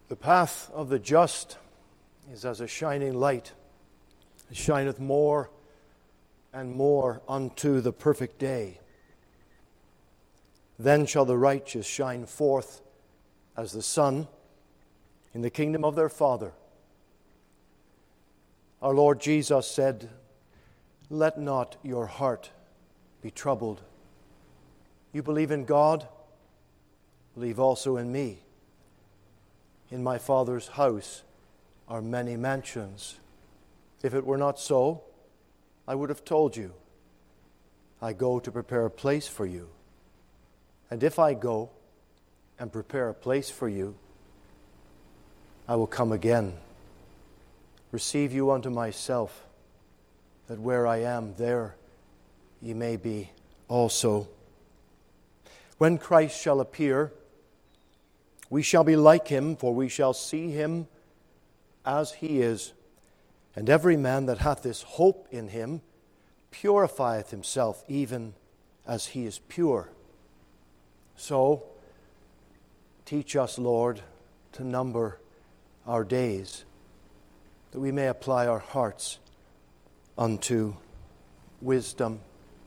The path of the just is as a shining light. It shineth more and more unto the perfect day. Then shall the righteous shine forth as the sun in the kingdom of their Father. Our Lord Jesus said, "Let not your heart be troubled. You believe in God, believe also in me. In my Father's house are many mansions. If it were not so, I would have told you. I go to prepare a place for you. And if I go and prepare a place for you, I will come again, receive you unto myself, that where I am, there ye may be also. When Christ shall appear, we shall be like him, for we shall see him as he is. And every man that hath this hope in him purifieth himself, even as he is pure. So, teach us, Lord, to number our days, that we may apply our hearts unto wisdom.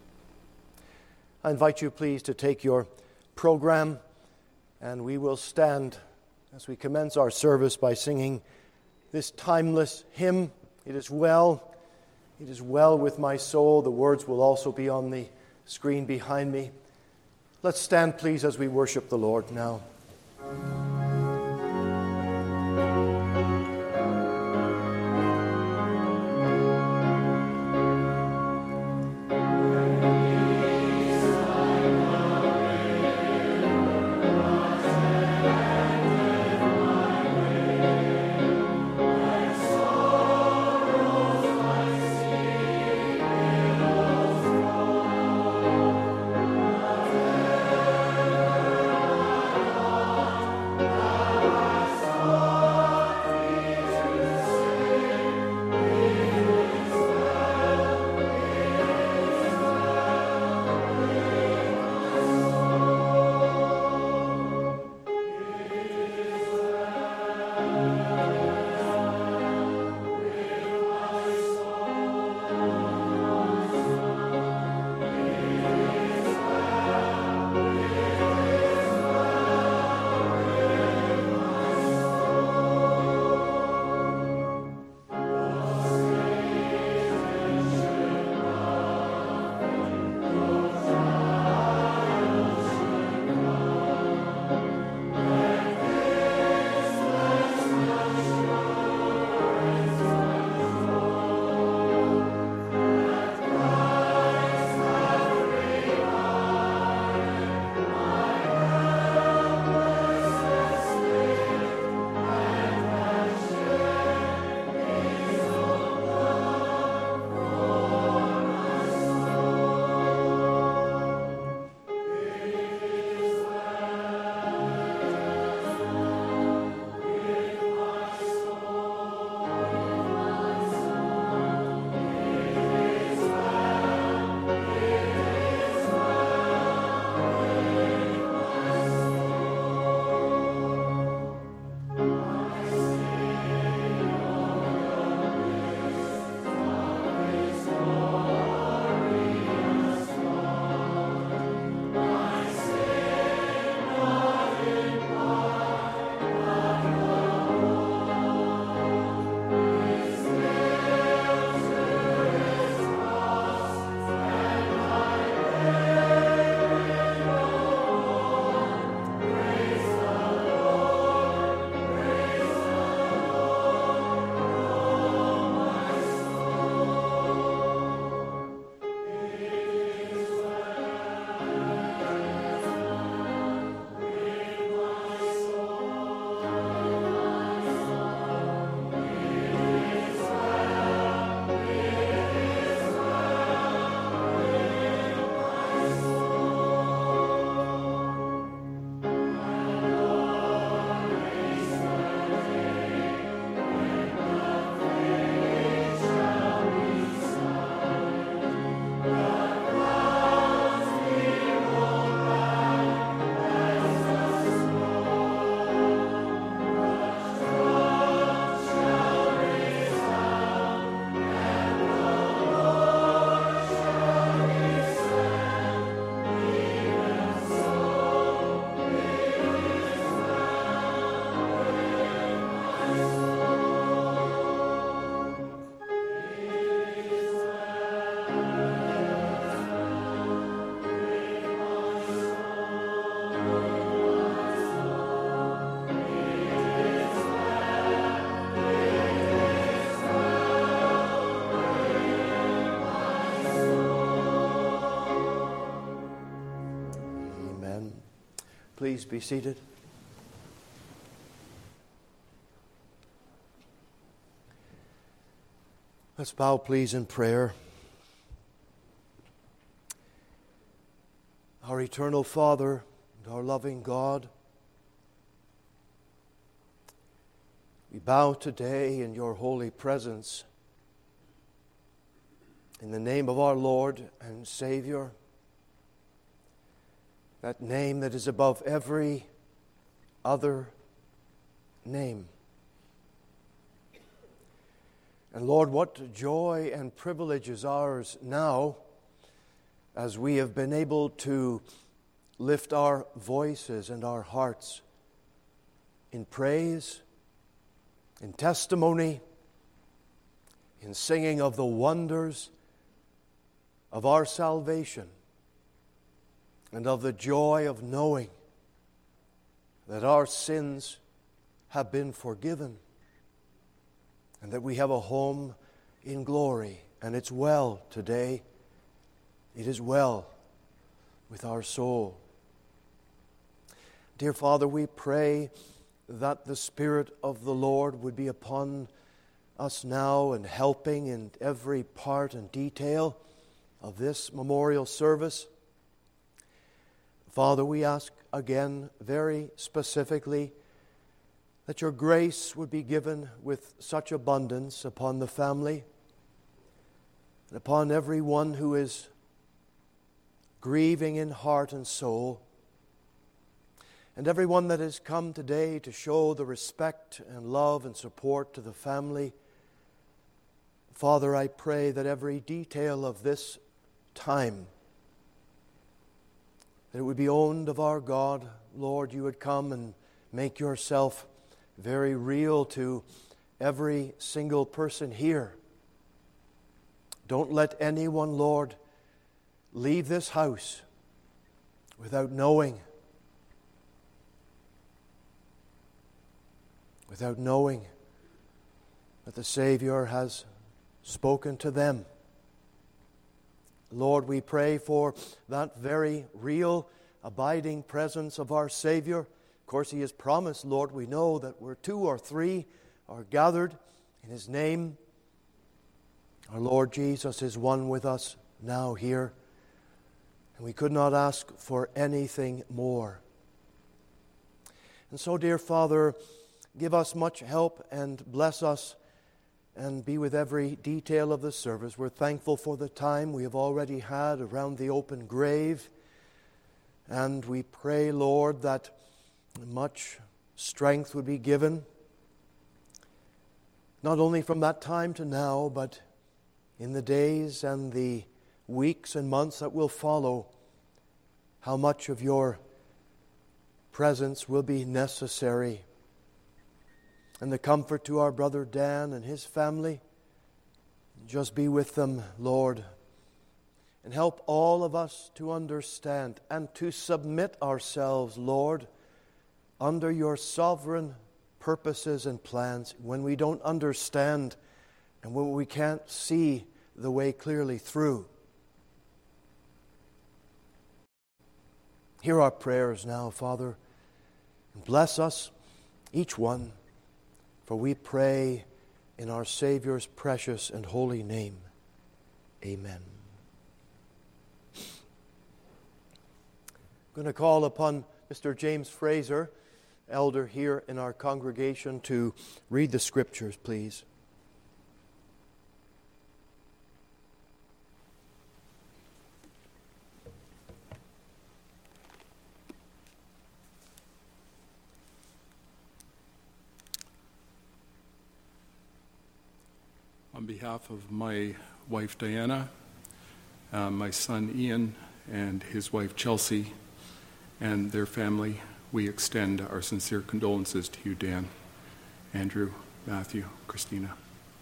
I invite you, please, to take your program, and we will stand as we commence our service by singing this timeless hymn, It is well with my soul. The words will also be on the screen behind me. Let's stand, please, as we worship the Lord now. please be seated? Let's bow, please, in prayer. Our eternal Father and our loving God, we bow today in your holy presence in the name of our Lord and Savior, that name that is above every other name. And Lord, what joy and privilege is ours now as we have been able to lift our voices and our hearts in praise, in testimony, in singing of the wonders of our salvation and of the joy of knowing that our sins have been forgiven and that we have a home in glory. And it's well today. It is well with our soul. Dear Father, we pray that the Spirit of the Lord would be upon us now and helping in every part and detail of this memorial service. Father, we ask again very specifically that your grace would be given with such abundance upon the family and upon everyone who is grieving in heart and soul, and everyone that has come today to show the respect and love and support to the family. Father, I pray that every detail of this time, that it would be owned of our God. Lord, you would come and make yourself very real to every single person here. Don't let anyone, Lord, leave this house without knowing that the Savior has spoken to them. Lord, we pray for that very real, abiding presence of our Savior. Of course, He has promised, Lord, we know that where 2 or 3 are gathered in His name, our Lord Jesus is one with us now here, and we could not ask for anything more. And so, dear Father, give us much help and bless us and be with every detail of the service. We're thankful for the time we have already had around the open grave, and we pray, Lord, that much strength would be given, not only from that time to now, but in the days and the weeks and months that will follow. How much of your presence will be necessary, and the comfort to our brother Dan and his family. Just be with them, Lord, and help all of us to understand and to submit ourselves, Lord, under your sovereign purposes and plans when we don't understand and when we can't see the way clearly through. Hear our prayers now, Father, and bless us, each one, for we pray in our Savior's precious and holy name. Amen. I'm going to call upon Mr. James Fraser, elder here in our congregation, to read the Scriptures, please. On behalf of my wife Diana, my son Ian, and his wife Chelsea, and their family, we extend our sincere condolences to you, Dan, Andrew, Matthew, Christina.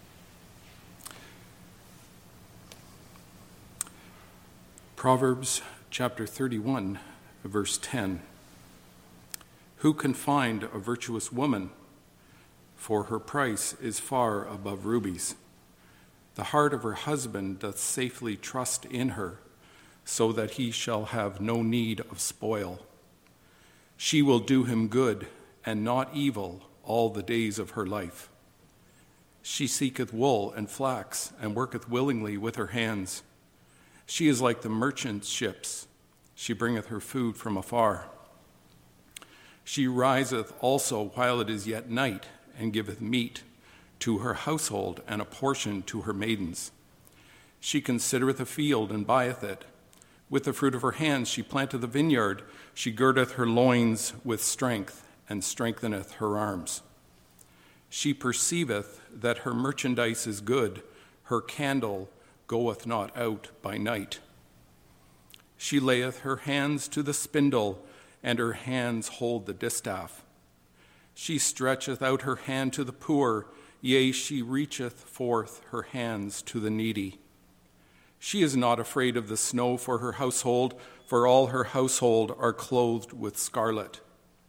Proverbs chapter 31, verse 10. Who can find a virtuous woman? For her price is far above rubies. The heart of her husband doth safely trust in her, so that he shall have no need of spoil. She will do him good and not evil all the days of her life. She seeketh wool and flax, and worketh willingly with her hands. She is like the merchant ships. She bringeth her food from afar. She riseth also while it is yet night, and giveth meat to her household and a portion to her maidens. She considereth a field and buyeth it. With the fruit of her hands she planteth a vineyard. She girdeth her loins with strength, and strengtheneth her arms. She perceiveth that her merchandise is good. Her candle goeth not out by night. She layeth her hands to the spindle, and her hands hold the distaff. She stretcheth out her hand to the poor, yea, she reacheth forth her hands to the needy. She is not afraid of the snow for her household, for all her household are clothed with scarlet.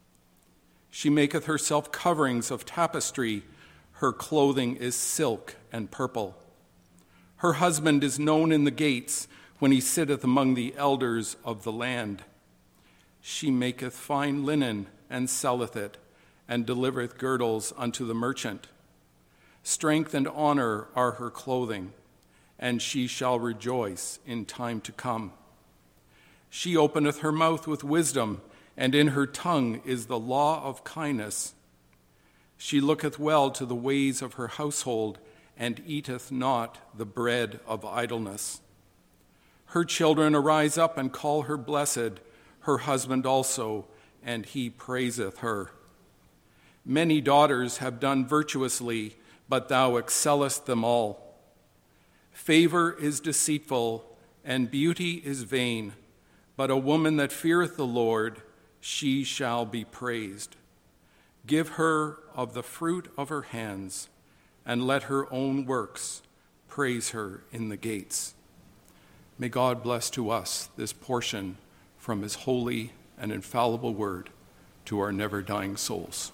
She maketh herself coverings of tapestry. Her clothing is silk and purple. Her husband is known in the gates when he sitteth among the elders of the land. She maketh fine linen and selleth it, and delivereth girdles unto the merchant. Strength and honor are her clothing, and she shall rejoice in time to come. She openeth her mouth with wisdom, and in her tongue is the law of kindness. She looketh well to the ways of her household, and eateth not the bread of idleness. Her children arise up and call her blessed, her husband also, and he praiseth her. Many daughters have done virtuously, but thou excellest them all. Favor is deceitful, and beauty is vain, but a woman that feareth the Lord, she shall be praised. Give her of the fruit of her hands, and let her own works praise her in the gates. May God bless to us this portion from his holy and infallible word to our never-dying souls.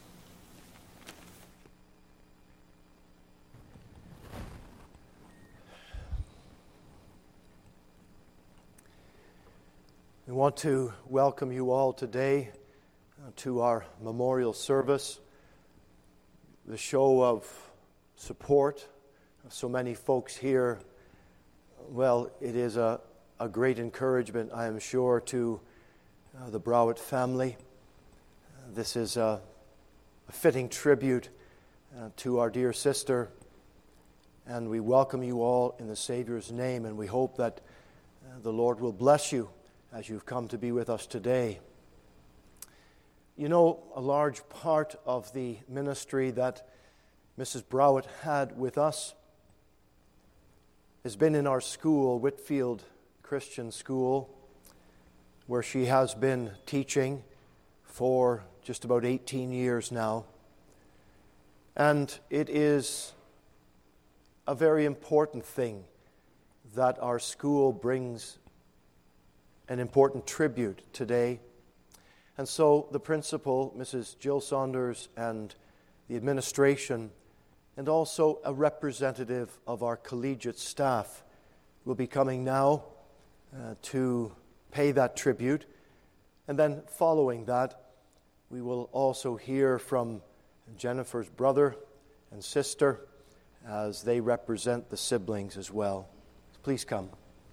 We want to welcome you all today to our memorial service. The show of support of so many folks here, well, it is a great encouragement, I am sure, to the Browett family. This is a fitting tribute to our dear sister, and we welcome you all in the Savior's name, and we hope that the Lord will bless you as you've come to be with us today. You know, a large part of the ministry that Mrs. Browett had with us has been in our school, Whitfield Christian School, where she has been teaching for just about 18 years now. And it is a very important thing that our school brings an important tribute today. And so the principal, Mrs. Jill Saunders, and the administration, and also a representative of our collegiate staff will be coming now to pay that tribute. And then following that, we will also hear from Jennifer's brother and sister as they represent the siblings as well. Please come.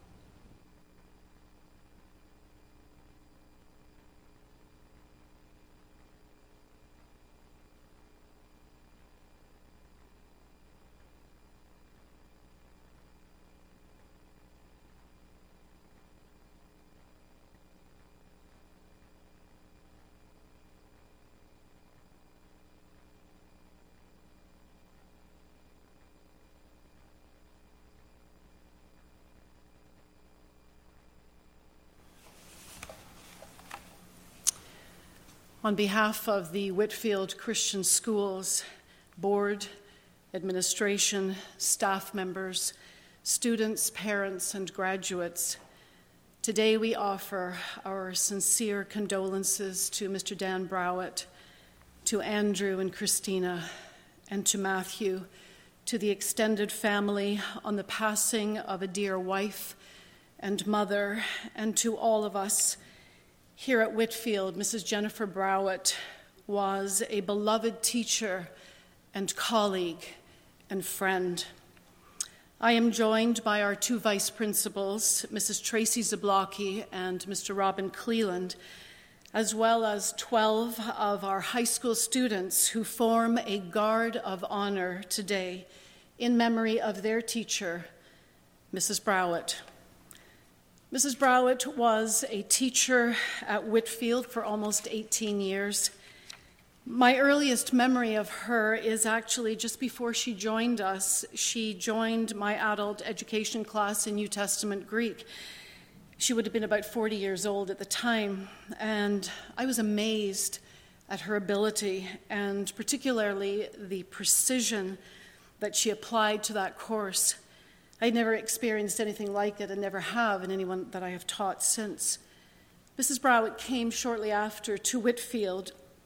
On behalf of the Whitfield Christian Schools Board, administration, staff members, students, parents, and graduates, today we offer our sincere condolences to Mr. Dan Browett, to Andrew and Christina, and to Matthew, to the extended family on the passing of a dear wife and mother, and to all of us Here at Whitfield, Mrs. Jennifer Browett was a beloved teacher and colleague and friend. I am joined by our two vice principals, Mrs. Tracy Zablocki and Mr. Robin Cleland, as well as 12 of our high school students who form a guard of honor today in memory of their teacher, Mrs. Browett. Mrs. Browett was a teacher at Whitfield for almost 18 years. My earliest memory of her is actually just before she joined us. She joined my adult education class in New Testament Greek. She would have been about 40 years old at the time, and I was amazed at her ability and particularly the precision that she applied to that course. I'd never experienced anything like it and never have in anyone that I have taught since. Mrs. Browett came shortly after to Whitfield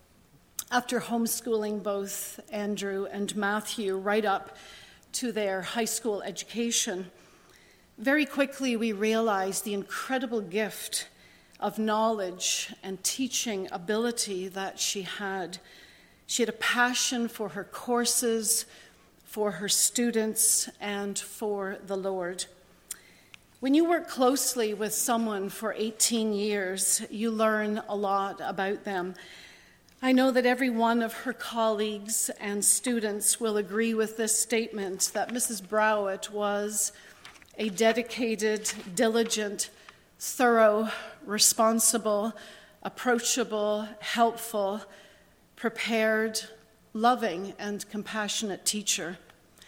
after homeschooling both Andrew and Matthew right up to their high school education. Very quickly we realized the incredible gift of knowledge and teaching ability that she had. She had a passion for her courses, for her students, and for the Lord. When you work closely with someone for 18 years, you learn a lot about them. I know that every one of her colleagues and students will agree with this statement that Mrs. Browett was a dedicated, diligent, thorough, responsible, approachable, helpful, prepared, loving, and compassionate teacher.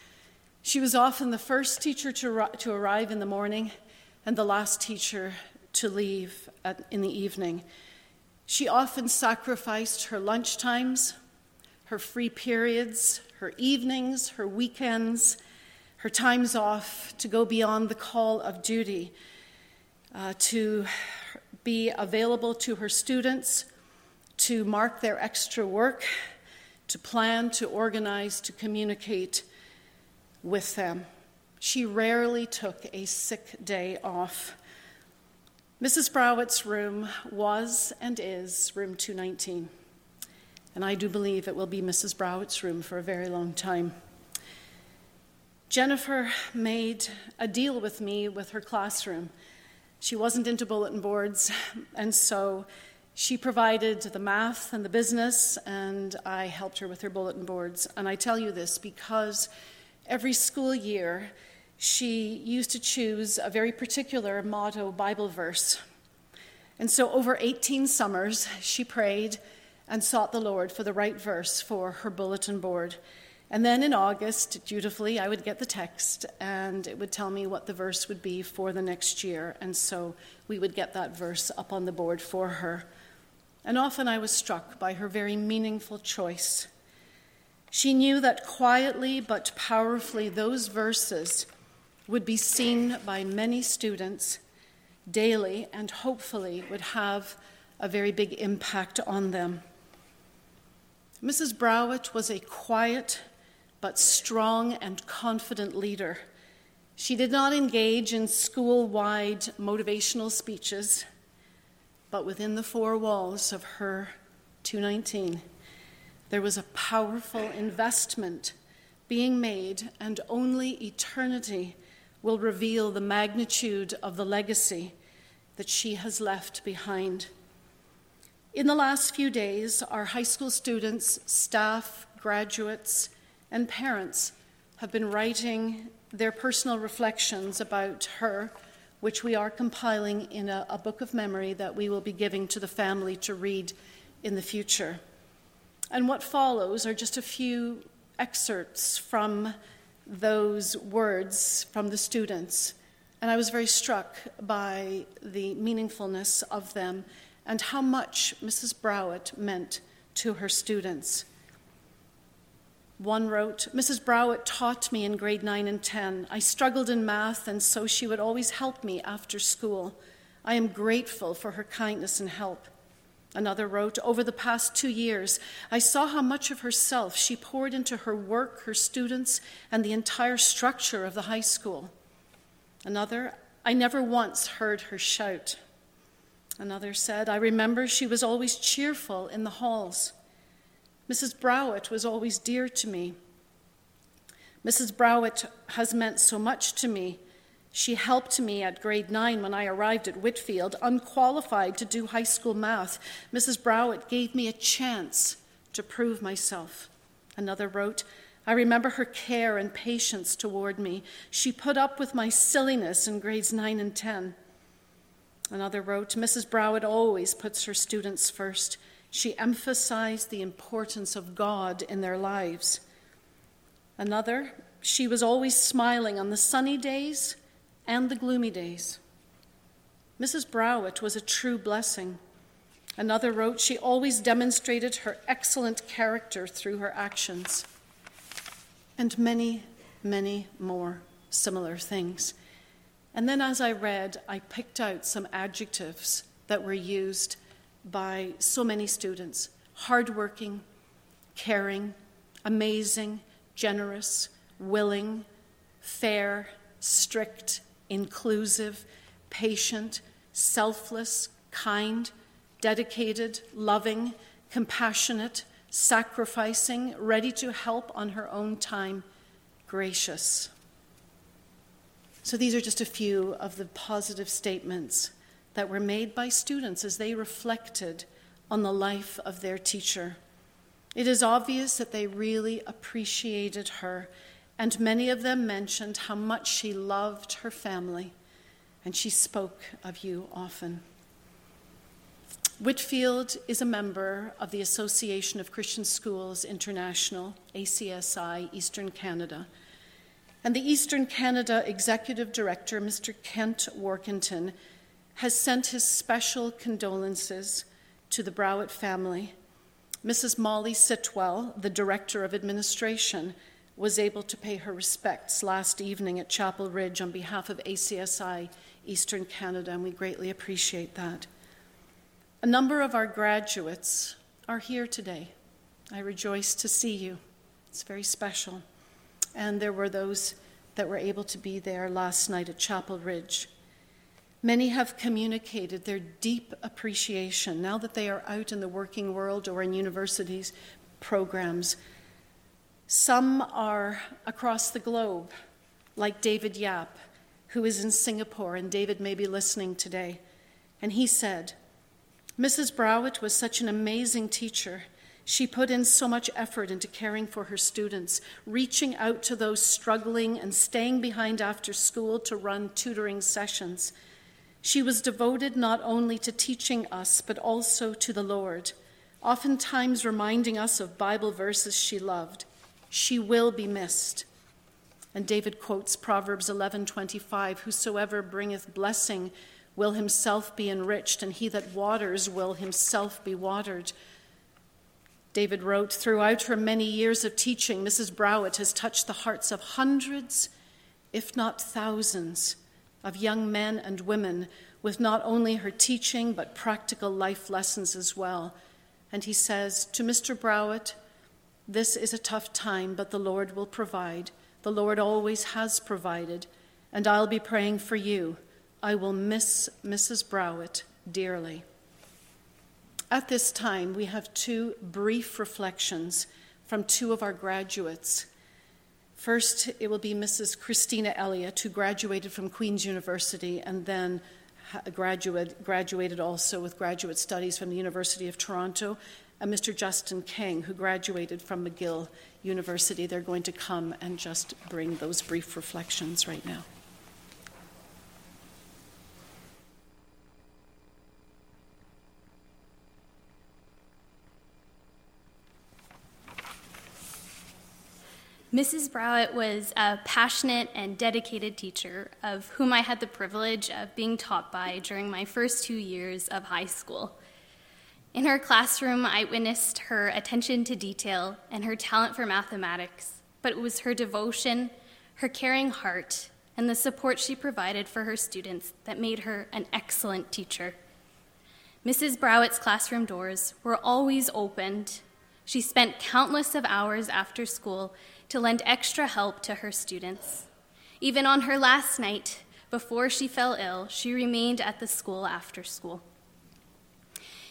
She was often the first teacher to arrive in the morning and the last teacher to leave in the evening. She often sacrificed her lunch times, her free periods, her evenings, her weekends, her times off to go beyond the call of duty, to be available to her students, to mark their extra work, to plan, to organize, to communicate with them. She rarely took a sick day off. Mrs. Browett's room was and is room 219, and I do believe it will be Mrs. Browett's room for a very long time. Jennifer made a deal with me with her classroom. She wasn't into bulletin boards, and so she provided the math and the business, and I helped her with her bulletin boards. And I tell you this because every school year, she used to choose a very particular motto Bible verse. And so over 18 summers, she prayed and sought the Lord for the right verse for her bulletin board. And then in August, dutifully, I would get the text, and it would tell me what the verse would be for the next year. And so we would get that verse up on the board for her. And often I was struck by her very meaningful choice. She knew that quietly but powerfully those verses would be seen by many students daily and hopefully would have a very big impact on them. Mrs. Browett was a quiet but strong and confident leader. She did not engage in school-wide motivational speeches, but within the four walls of her 219, there was a powerful investment being made, and only eternity will reveal the magnitude of the legacy that she has left behind. In the last few days, our high school students, staff, graduates, and parents have been writing their personal reflections about her, which we are compiling in a book of memory that we will be giving to the family to read in the future. And what follows are just a few excerpts from those words from the students. And I was very struck by the meaningfulness of them and how much Mrs. Browett meant to her students. One wrote, "Mrs. Browett taught me in grade 9 and 10. I struggled in math, and so she would always help me after school. I am grateful for her kindness and help." Another wrote, "Over the past 2 years, I saw how much of herself she poured into her work, her students, and the entire structure of the high school." Another, "I never once heard her shout." Another said, I remember she was always cheerful in the halls. Mrs. Browett was always dear to me. Mrs. Browett has meant so much to me. She helped me at grade 9 when I arrived at Whitfield, unqualified to do high school math. Mrs. Browett gave me a chance to prove myself. Another wrote, I remember her care and patience toward me. She put up with my silliness in grades 9 and 10. Another wrote, Mrs. Browett always puts her students first. She emphasized the importance of God in their lives. Another, she was always smiling on the sunny days and the gloomy days. Mrs. Browett was a true blessing. Another wrote, she always demonstrated her excellent character through her actions. And many, many more similar things. And then as I read, I picked out some adjectives that were used by so many students. Hardworking, caring, amazing, generous, willing, fair, strict, inclusive, patient, selfless, kind, dedicated, loving, compassionate, sacrificing, ready to help on her own time, gracious. So these are just a few of the positive statements that were made by students as they reflected on the life of their teacher. It is obvious that they really appreciated her, and many of them mentioned how much she loved her family, and she spoke of you often. Whitfield is a member of the Association of Christian Schools International, ACSI, Eastern Canada. And the Eastern Canada Executive Director, Mr. Kent Workington, has sent his special condolences to the Browett family. Mrs. Molly Sitwell, the Director of Administration, was able to pay her respects last evening at Chapel Ridge on behalf of ACSI Eastern Canada, and we greatly appreciate that. A number of our graduates are here today. I rejoice to see you. It's very special. And there were those that were able to be there last night at Chapel Ridge. Many have communicated their deep appreciation now that they are out in the working world or in universities programs. Some are across the globe, like David Yap, who is in Singapore, and David may be listening today. And he said, Mrs. Browett was such an amazing teacher. She put in so much effort into caring for her students, reaching out to those struggling and staying behind after school to run tutoring sessions. She was devoted not only to teaching us, but also to the Lord, oftentimes reminding us of Bible verses she loved. She will be missed. And David quotes Proverbs 11:25, whosoever bringeth blessing will himself be enriched, and he that waters will himself be watered. David wrote, throughout her many years of teaching, Mrs. Browett has touched the hearts of hundreds, if not thousands, of young men and women with not only her teaching, but practical life lessons as well. And he says, to Mr. Browett, this is a tough time, but the Lord will provide. The Lord always has provided, and I'll be praying for you. I will miss Mrs. Browett dearly. At this time, we have two brief reflections from two of our graduates. First, it will be Mrs. Christina Elliott, who graduated from Queen's University and then graduated also with graduate studies from the University of Toronto, and Mr. Justin King, who graduated from McGill University. They're going to come and just bring those brief reflections right now. Mrs. Browett was a passionate and dedicated teacher of whom I had the privilege of being taught by during my first 2 years of high school. In her classroom, I witnessed her attention to detail and her talent for mathematics, but it was her devotion, her caring heart, and the support she provided for her students that made her an excellent teacher. Mrs. Browett's classroom doors were always opened. She spent countless of hours after school to lend extra help to her students. Even on her last night, before she fell ill, she remained at the school after school.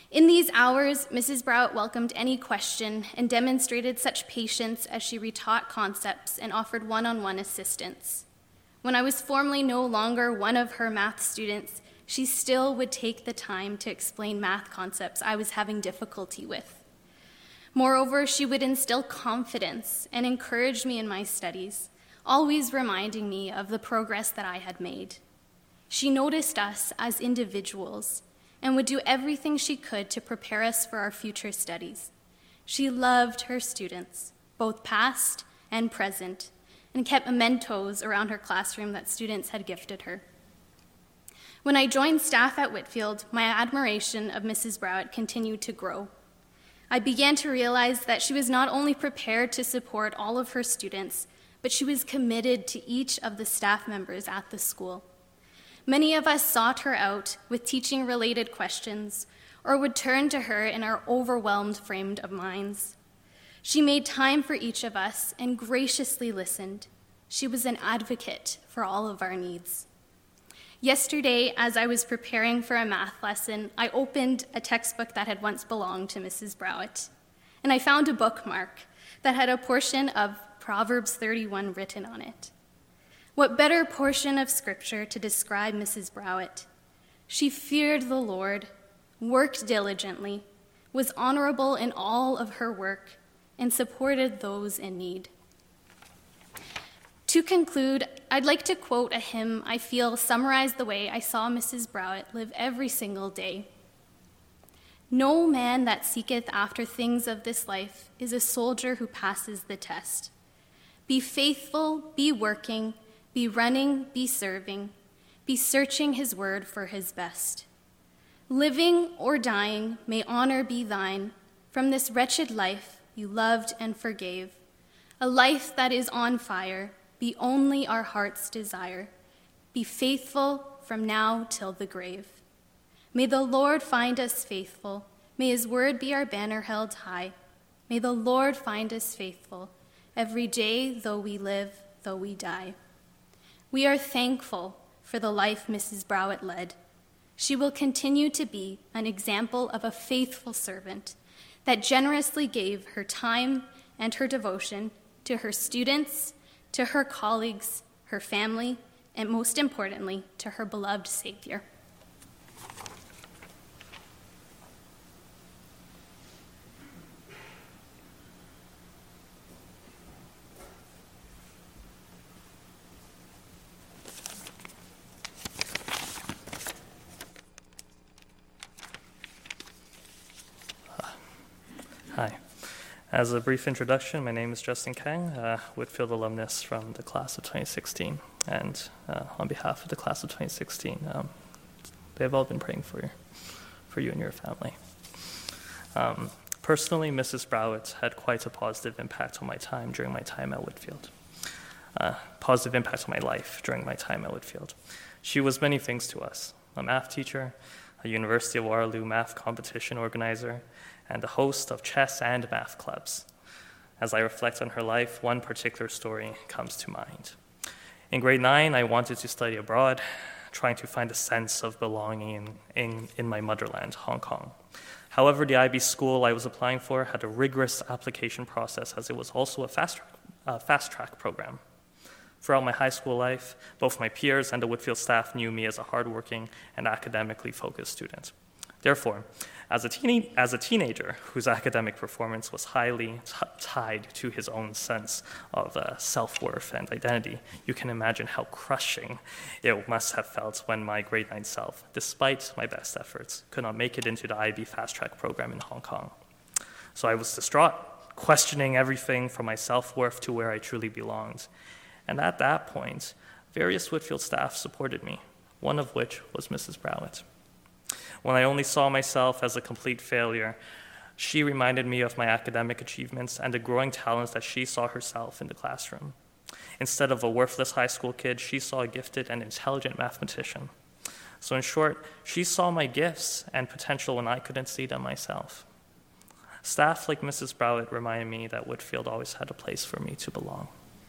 In these hours, Mrs. Browett welcomed any question and demonstrated such patience as she retaught concepts and offered one-on-one assistance. When I was formally no longer one of her math students, she still would take the time to explain math concepts I was having difficulty with. Moreover, she would instill confidence and encourage me in my studies, always reminding me of the progress that I had made. She noticed us as individuals and would do everything she could to prepare us for our future studies. She loved her students, both past and present, and kept mementos around her classroom that students had gifted her. When I joined staff at Whitfield, my admiration of Mrs. Browett continued to grow. I began to realize that she was not only prepared to support all of her students, but she was committed to each of the staff members at the school. Many of us sought her out with teaching-related questions or would turn to her in our overwhelmed frame of minds. She made time for each of us and graciously listened. She was an advocate for all of our needs. Yesterday, as I was preparing for a math lesson, I opened a textbook that had once belonged to Mrs. Browett, and I found a bookmark that had a portion of Proverbs 31 written on it. What better portion of Scripture to describe Mrs. Browett? She feared the Lord, worked diligently, was honorable in all of her work, and supported those in need. To conclude, I'd like to quote a hymn I feel summarized the way I saw Mrs. Browett live every single day. No man that seeketh after things of this life is a soldier who passes the test. Be faithful, be working, be running, be serving, be searching his word for his best. Living or dying, may honor be thine. From this wretched life you loved and forgave. A life that is on fire, be only our heart's desire. Be faithful from now till the grave. May the Lord find us faithful. May his word be our banner held high. May the Lord find us faithful every day, though we live, though we die. We are thankful for the life Mrs. Browett led. She will continue to be an example of a faithful servant that generously gave her time and her devotion to her students, to her colleagues, her family, and most importantly, to her beloved Savior. Hi. As a brief introduction, my name is Justin Kang, Whitfield alumnus from the class of 2016. And on behalf of the class of 2016, they've all been praying for you and your family. Personally, Mrs. Browett had quite a positive impact on my time during my time at Whitfield. Positive impact on my life during my time at Whitfield. She was many things to us: a math teacher, a University of Waterloo math competition organizer, and a host of chess and math clubs. As I reflect on her life, one particular story comes to mind. In grade 9, I wanted to study abroad, trying to find a sense of belonging in my motherland, Hong Kong. However, the IB school I was applying for had a rigorous application process, as it was also a fast-track program. Throughout my high school life, both my peers and the Whitfield staff knew me as a hardworking and academically focused student. Therefore, as a teenager whose academic performance was highly tied to his own sense of self-worth and identity, you can imagine how crushing it must have felt when my grade 9 self, despite my best efforts, could not make it into the IB fast-track program in Hong Kong. So I was distraught, questioning everything from my self-worth to where I truly belonged. And at that point, various Whitfield staff supported me, one of which was Mrs. Browett. When I only saw myself as a complete failure, she reminded me of my academic achievements and the growing talents that she saw herself in the classroom. Instead of a worthless high school kid, she saw a gifted and intelligent mathematician. So in short, she saw my gifts and potential when I couldn't see them myself. Staff like Mrs. Browett reminded me that Whitfield always had a place for me to belong.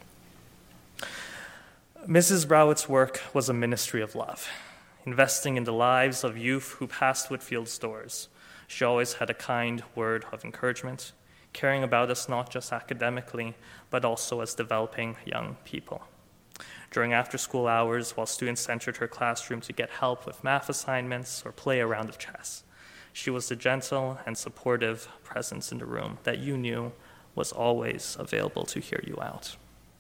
Mrs. Browett's work was a ministry of love, investing in the lives of youth who passed Whitfield's doors. She always had a kind word of encouragement, caring about us not just academically, but also as developing young people. During after-school hours, while students entered her classroom to get help with math assignments or play a round of chess, she was the gentle and supportive presence in the room that you knew was always available to hear you out.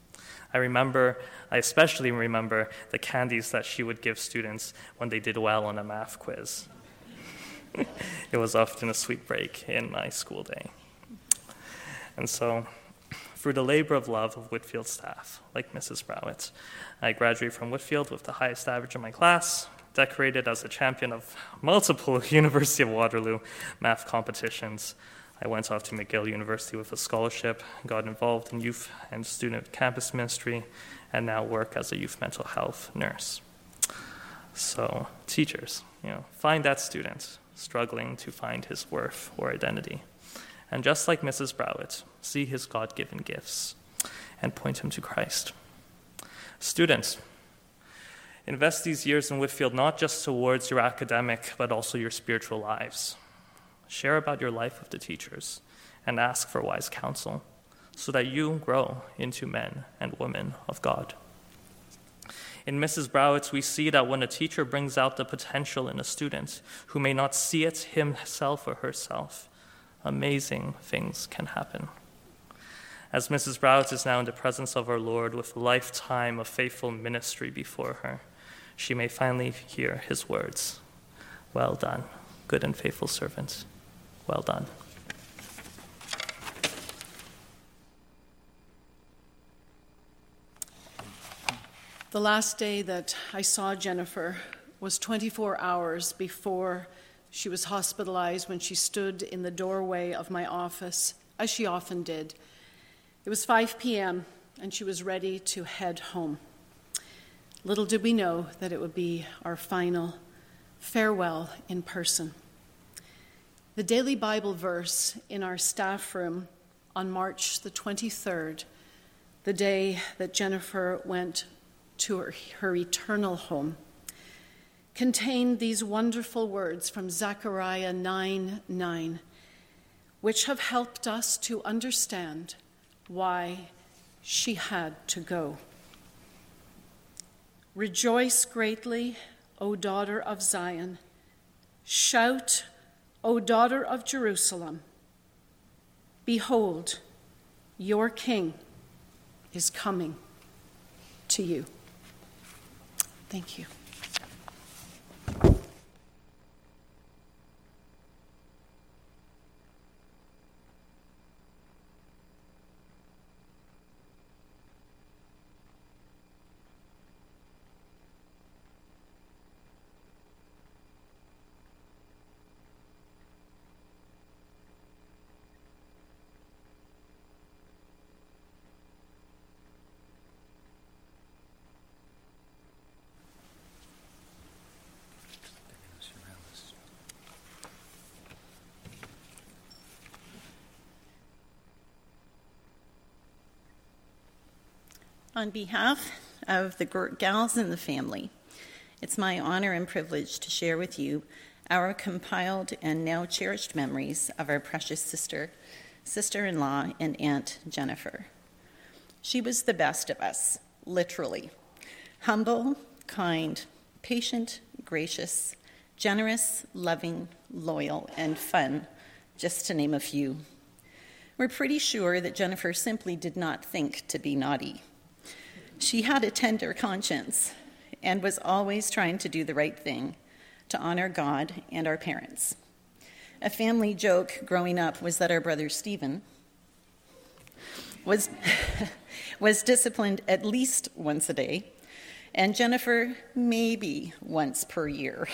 I especially remember the candies that she would give students when they did well on a math quiz. It was often a sweet break in my school day. And so, through the labor of love of Whitfield staff, like Mrs. Browett, I graduated from Whitfield with the highest average in my class, decorated as a champion of multiple University of Waterloo math competitions. I went off to McGill University with a scholarship, got involved in youth and student campus ministry, and now work as a youth mental health nurse. So, teachers, find that student struggling to find his worth or identity. And just like Mrs. Browett, see his God-given gifts and point him to Christ. Students, invest these years in Whitfield not just towards your academic, but also your spiritual lives. Share about your life with the teachers and ask for wise counsel so that you grow into men and women of God. In Mrs. Browett, we see that when a teacher brings out the potential in a student who may not see it himself or herself, amazing things can happen. As Mrs. Browett is now in the presence of our Lord with a lifetime of faithful ministry before her, she may finally hear his words, "Well done, good and faithful servant. Well done." The last day that I saw Jennifer was 24 hours before she was hospitalized, when she stood in the doorway of my office, as she often did. It was 5 p.m., and she was ready to head home. Little did we know that it would be our final farewell in person. The daily Bible verse in our staff room on March the 23rd, the day that Jennifer went to her eternal home, contained these wonderful words from Zechariah 9:9, which have helped us to understand why she had to go. "Rejoice greatly, O daughter of Zion. Shout, O daughter of Jerusalem. Behold, your king is coming to you." Thank you. On behalf of the Gort gals and the family, it's my honor and privilege to share with you our compiled and now cherished memories of our precious sister, sister-in-law, and Aunt Jennifer. She was the best of us, literally. Humble, kind, patient, gracious, generous, loving, loyal, and fun, just to name a few. We're pretty sure that Jennifer simply did not think to be naughty. She had a tender conscience and was always trying to do the right thing, to honor God and our parents. A family joke growing up was that our brother Stephen was disciplined at least once a day, and Jennifer maybe once per year.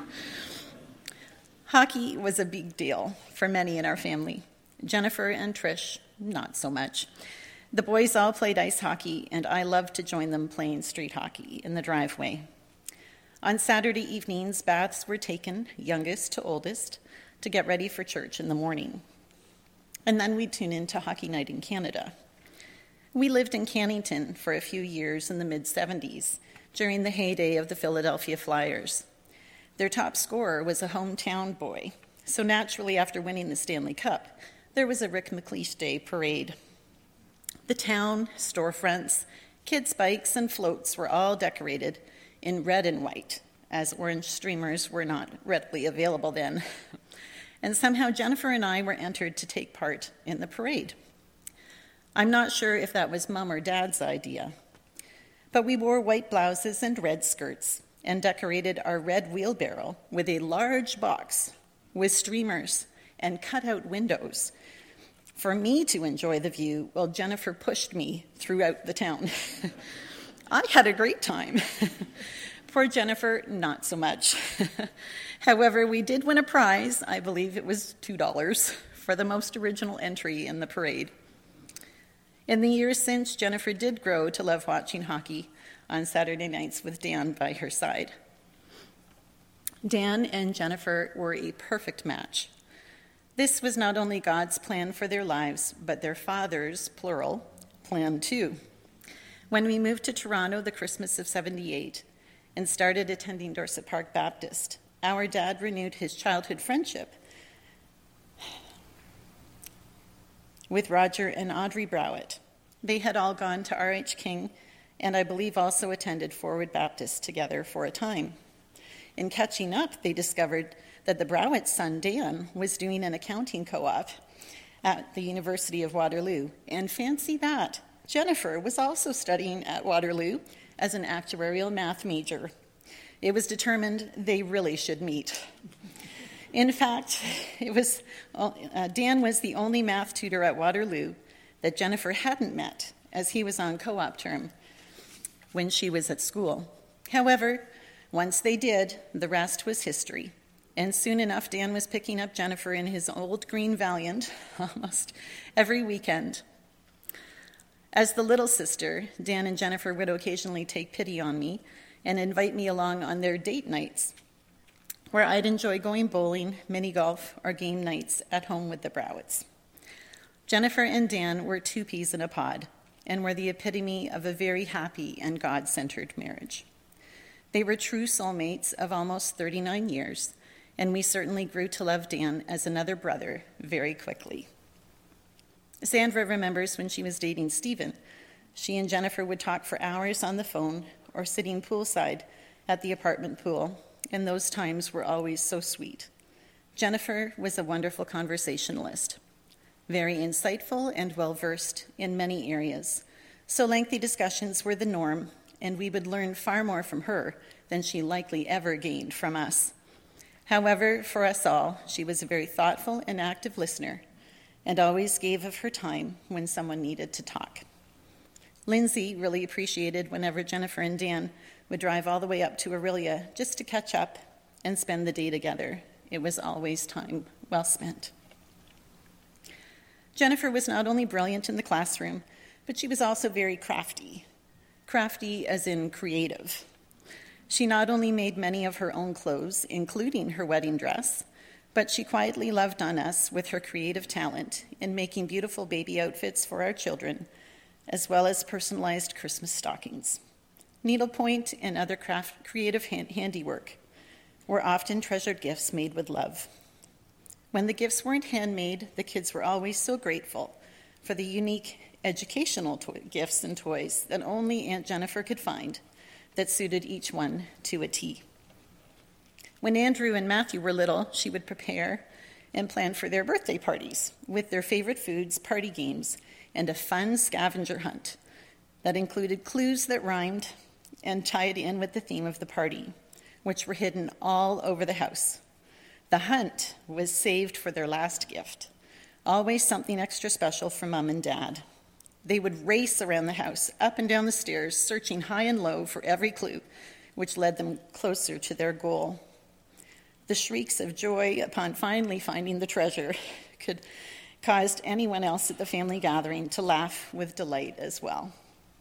Hockey was a big deal for many in our family. Jennifer and Trish, not so much. The boys all played ice hockey, and I loved to join them playing street hockey in the driveway. On Saturday evenings, baths were taken, youngest to oldest, to get ready for church in the morning. And then we'd tune in to Hockey Night in Canada. We lived in Cannington for a few years in the mid-'70s, during the heyday of the Philadelphia Flyers. Their top scorer was a hometown boy, So naturally, after winning the Stanley Cup, there was a Rick McLeish Day parade. The town, storefronts, kids' bikes, and floats were all decorated in red and white, as orange streamers were not readily available then. And somehow Jennifer and I were entered to take part in the parade. I'm not sure if that was Mom or Dad's idea, but we wore white blouses and red skirts and decorated our red wheelbarrow with a large box with streamers and cut-out windows for me to enjoy the view while Jennifer pushed me throughout the town. I had a great time. Poor Jennifer, not so much. However, we did win a prize, I believe it was $2, for the most original entry in the parade. In the years since, Jennifer did grow to love watching hockey on Saturday nights with Dan by her side. Dan and Jennifer were a perfect match. This was not only God's plan for their lives, but their Father's, plural, plan too. When we moved to Toronto the Christmas of '78 and started attending Dorset Park Baptist, our dad renewed his childhood friendship with Roger and Audrey Browett. They had all gone to R.H. King and I believe also attended Forward Baptist together for a time. In catching up, they discovered that the Browett's son, Dan, was doing an accounting co-op at the University of Waterloo. And fancy that, Jennifer was also studying at Waterloo as an actuarial math major. It was determined they really should meet. In fact, Dan was the only math tutor at Waterloo that Jennifer hadn't met, as he was on co-op term when she was at school. However, once they did, the rest was history. And soon enough, Dan was picking up Jennifer in his old green Valiant almost every weekend. As the little sister, Dan and Jennifer would occasionally take pity on me and invite me along on their date nights, where I'd enjoy going bowling, mini golf, or game nights at home with the Browetts. Jennifer and Dan were two peas in a pod and were the epitome of a very happy and God-centered marriage. They were true soulmates of almost 39 years, and we certainly grew to love Dan as another brother very quickly. Sandra remembers when she was dating Stephen. She and Jennifer would talk for hours on the phone or sitting poolside at the apartment pool, and those times were always so sweet. Jennifer was a wonderful conversationalist, very insightful and well-versed in many areas, so lengthy discussions were the norm, and we would learn far more from her than she likely ever gained from us. However, for us all, she was a very thoughtful and active listener and always gave of her time when someone needed to talk. Lindsay really appreciated whenever Jennifer and Dan would drive all the way up to Aurelia just to catch up and spend the day together. It was always time well spent. Jennifer was not only brilliant in the classroom, but she was also very crafty. Crafty as in creative. She not only made many of her own clothes, including her wedding dress, but she quietly loved on us with her creative talent in making beautiful baby outfits for our children, as well as personalized Christmas stockings. Needlepoint and other creative handiwork were often treasured gifts made with love. When the gifts weren't handmade, the kids were always so grateful for the unique educational gifts and toys that only Aunt Jennifer could find that suited each one to a T. When Andrew and Matthew were little, she would prepare and plan for their birthday parties with their favorite foods, party games, and a fun scavenger hunt that included clues that rhymed and tied in with the theme of the party, which were hidden all over the house. The hunt was saved for their last gift, always something extra special for Mom and Dad. They would race around the house, up and down the stairs, searching high and low for every clue, which led them closer to their goal. The shrieks of joy upon finally finding the treasure could cause anyone else at the family gathering to laugh with delight as well.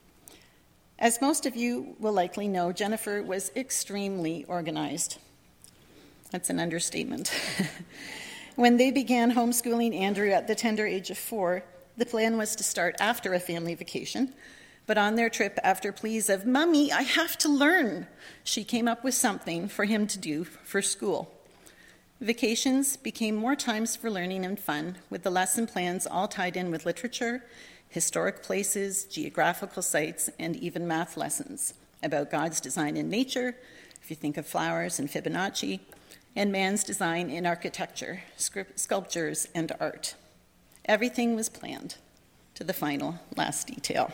As most of you will likely know, Jennifer was extremely organized. That's an understatement. When they began homeschooling Andrew at the tender age of 4, the plan was to start after a family vacation, but on their trip, after pleas of, "Mommy, I have to learn," she came up with something for him to do for school. Vacations became more times for learning and fun, with the lesson plans all tied in with literature, historic places, geographical sites, and even math lessons about God's design in nature, if you think of flowers and Fibonacci, and man's design in architecture, sculptures, and art. Everything was planned to the final last detail.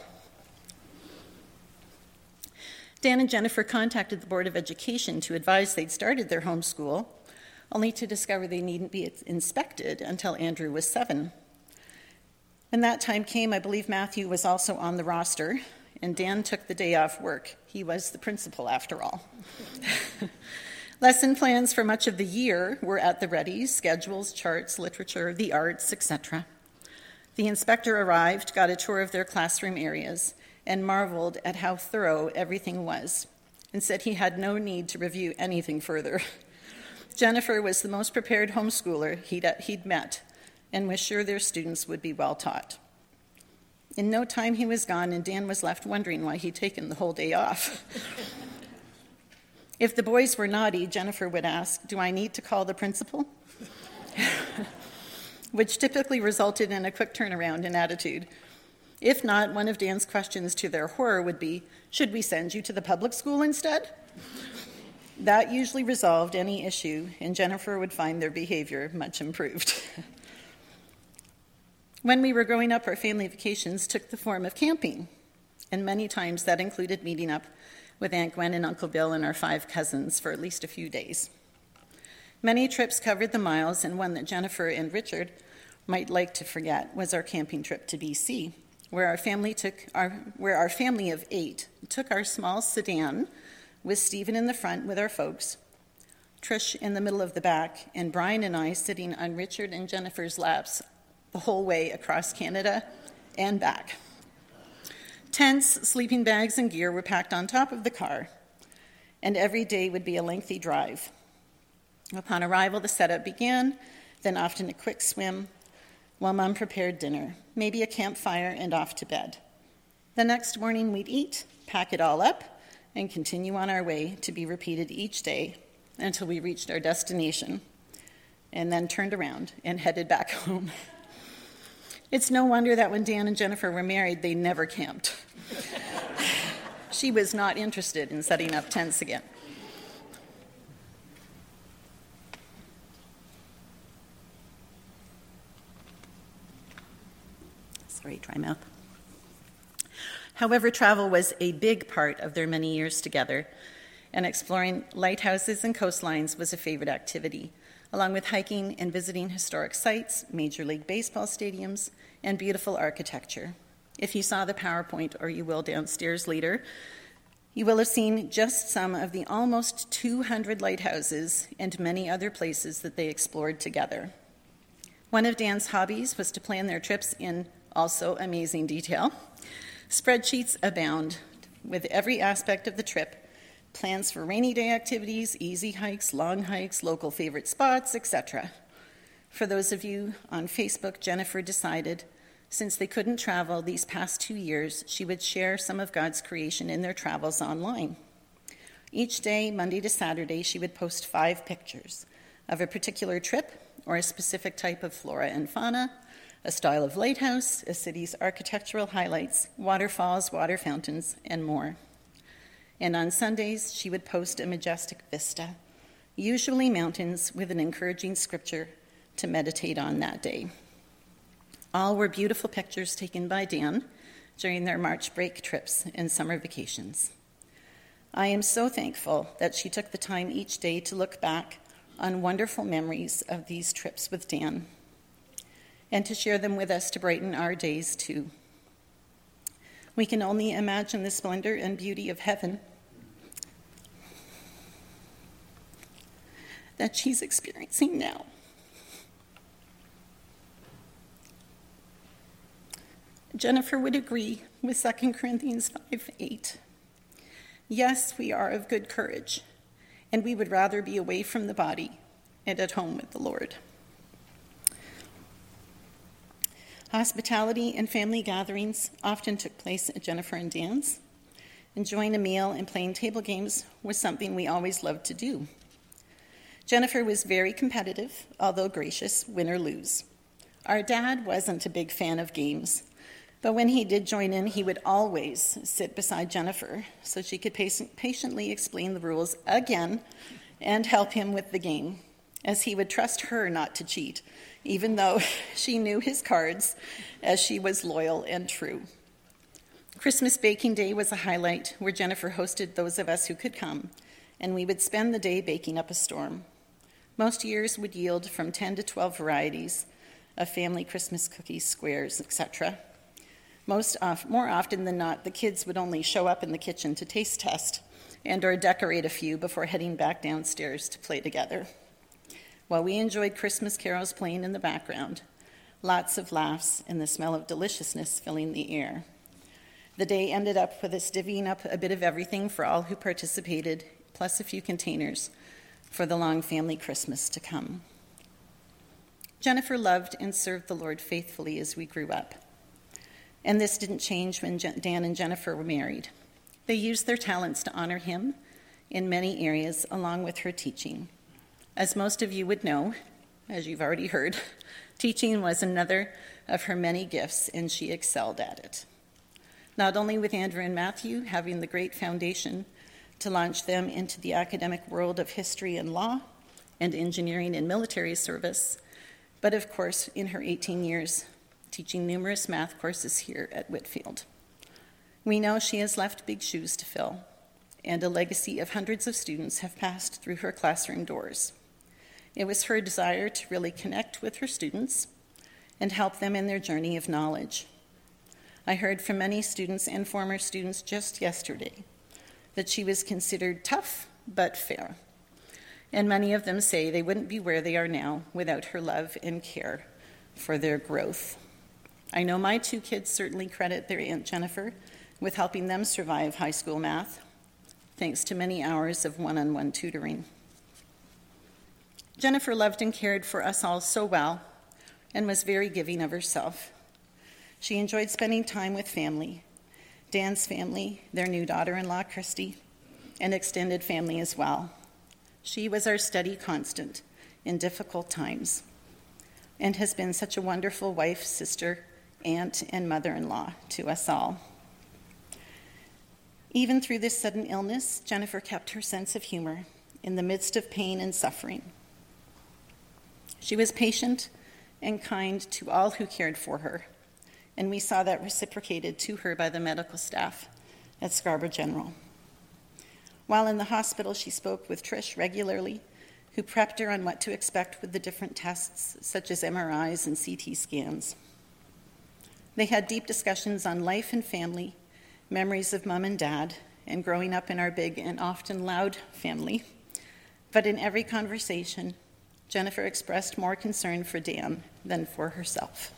Dan and Jennifer contacted the Board of Education to advise they'd started their homeschool, only to discover they needn't be inspected until Andrew was 7. When that time came, I believe Matthew was also on the roster, and Dan took the day off work. He was the principal, after all. Lesson plans for much of the year were at the ready: schedules, charts, literature, the arts, etc. The inspector arrived, got a tour of their classroom areas, and marveled at how thorough everything was, and said he had no need to review anything further. Jennifer was the most prepared homeschooler he'd met, and was sure their students would be well taught. In no time he was gone, and Dan was left wondering why he'd taken the whole day off. If the boys were naughty, Jennifer would ask, "Do I need to call the principal?" Which typically resulted in a quick turnaround in attitude. If not, one of Dan's questions to their horror would be, "Should we send you to the public school instead?" That usually resolved any issue, and Jennifer would find their behavior much improved. When we were growing up, our family vacations took the form of camping, and many times that included meeting up with Aunt Gwen and Uncle Bill and our 5 cousins for at least a few days. Many trips covered the miles, and one that Jennifer and Richard might like to forget was our camping trip to BC, where our family of 8 took our small sedan with Stephen in the front with our folks, Trish in the middle of the back, and Brian and I sitting on Richard and Jennifer's laps the whole way across Canada and back. Tents, sleeping bags, and gear were packed on top of the car, and every day would be a lengthy drive. Upon arrival, the setup began, then often a quick swim, while Mom prepared dinner, maybe a campfire, and off to bed. The next morning, we'd eat, pack it all up, and continue on our way, to be repeated each day until we reached our destination, and then turned around and headed back home. It's no wonder that when Dan and Jennifer were married, they never camped. She was not interested in setting up tents again. Sorry, dry mouth. However, travel was a big part of their many years together, and exploring lighthouses and coastlines was a favorite activity, along with hiking and visiting historic sites, Major League Baseball stadiums, and beautiful architecture. If you saw the PowerPoint, or you will downstairs later, you will have seen just some of the almost 200 lighthouses and many other places that they explored together. One of Dan's hobbies was to plan their trips in also amazing detail. Spreadsheets abound with every aspect of the trip: plans for rainy day activities, easy hikes, long hikes, local favorite spots, etc. For those of you on Facebook, Jennifer decided, since they couldn't travel these past 2 years, she would share some of God's creation in their travels online. Each day, Monday to Saturday, she would post 5 pictures of a particular trip or a specific type of flora and fauna, a style of lighthouse, a city's architectural highlights, waterfalls, water fountains, and more. And on Sundays, she would post a majestic vista, usually mountains, with an encouraging scripture to meditate on that day. All were beautiful pictures taken by Dan during their March break trips and summer vacations. I am so thankful that she took the time each day to look back on wonderful memories of these trips with Dan, and to share them with us to brighten our days too. We can only imagine the splendor and beauty of heaven that she's experiencing now. Jennifer would agree with 2 Corinthians 5:8. Yes, we are of good courage, and we would rather be away from the body and at home with the Lord. Hospitality and family gatherings often took place at Jennifer and Dan's. Enjoying a meal and playing table games was something we always loved to do. Jennifer was very competitive, although gracious, win or lose. Our dad wasn't a big fan of games, but when he did join in, he would always sit beside Jennifer so she could patiently explain the rules again and help him with the game, as he would trust her not to cheat, even though she knew his cards, as she was loyal and true. Christmas baking day was a highlight where Jennifer hosted those of us who could come, and we would spend the day baking up a storm. Most years would yield from 10 to 12 varieties of family Christmas cookies, squares, etc. More often than not, the kids would only show up in the kitchen to taste test and or decorate a few before heading back downstairs to play together. While we enjoyed Christmas carols playing in the background, lots of laughs and the smell of deliciousness filling the air. The day ended up with us divvying up a bit of everything for all who participated, plus a few containers for the long family Christmas to come. Jennifer loved and served the Lord faithfully as we grew up. And this didn't change when Dan and Jennifer were married. They used their talents to honor him in many areas along with her teaching. As most of you would know, as you've already heard, teaching was another of her many gifts, and she excelled at it. Not only with Andrew and Matthew having the great foundation to launch them into the academic world of history and law and engineering and military service, but of course in her 18 years teaching numerous math courses here at Whitfield. We know she has left big shoes to fill, and a legacy of hundreds of students have passed through her classroom doors. It was her desire to really connect with her students and help them in their journey of knowledge. I heard from many students and former students just yesterday that she was considered tough but fair. And many of them say they wouldn't be where they are now without her love and care for their growth. I know my two kids certainly credit their Aunt Jennifer with helping them survive high school math, thanks to many hours of one-on-one tutoring. Jennifer loved and cared for us all so well and was very giving of herself. She enjoyed spending time with family, Dan's family, their new daughter-in-law, Christy, and extended family as well. She was our steady constant in difficult times and has been such a wonderful wife, sister, aunt, and mother-in-law to us all. Even through this sudden illness, Jennifer kept her sense of humor in the midst of pain and suffering. She was patient and kind to all who cared for her, and we saw that reciprocated to her by the medical staff at Scarborough General. While in the hospital, she spoke with Trish regularly, who prepped her on what to expect with the different tests, such as MRIs and CT scans. They had deep discussions on life and family, memories of Mom and Dad, and growing up in our big and often loud family. But in every conversation, Jennifer expressed more concern for Dan than for herself.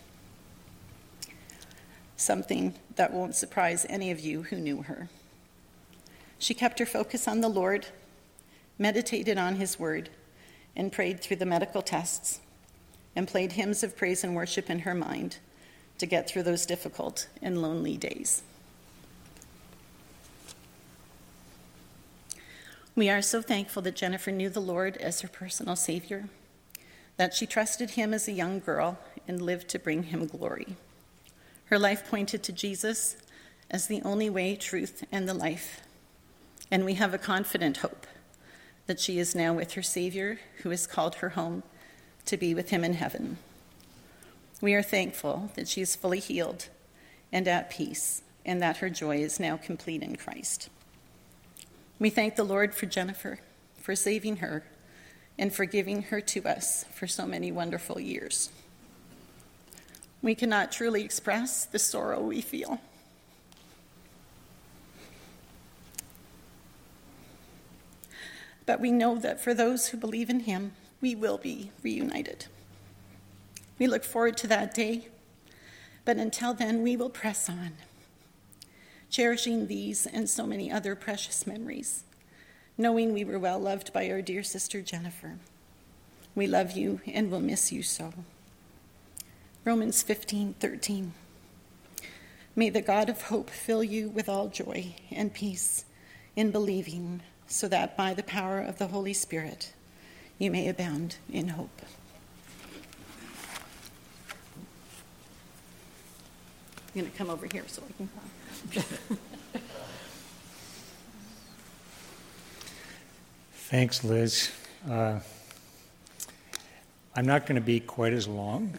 Something that won't surprise any of you who knew her. She kept her focus on the Lord, meditated on his word, and prayed through the medical tests, and played hymns of praise and worship in her mind to get through those difficult and lonely days. We are so thankful that Jennifer knew the Lord as her personal Savior, that she trusted him as a young girl and lived to bring him glory. Her life pointed to Jesus as the only way, truth, and the life. And we have a confident hope that she is now with her Savior, who has called her home to be with him in heaven. We are thankful that she is fully healed and at peace, and that her joy is now complete in Christ. We thank the Lord for Jennifer, for saving her, and for giving her to us for so many wonderful years. We cannot truly express the sorrow we feel. But we know that for those who believe in him, we will be reunited. We look forward to that day, but until then, we will press on, cherishing these and so many other precious memories, knowing we were well loved by our dear sister Jennifer. We love you and will miss you so. Romans 15:13. May the God of hope fill you with all joy and peace in believing, so that by the power of the Holy Spirit you may abound in hope. I'm going to come over here so I can talk. Thanks, Liz. I'm not going to be quite as long.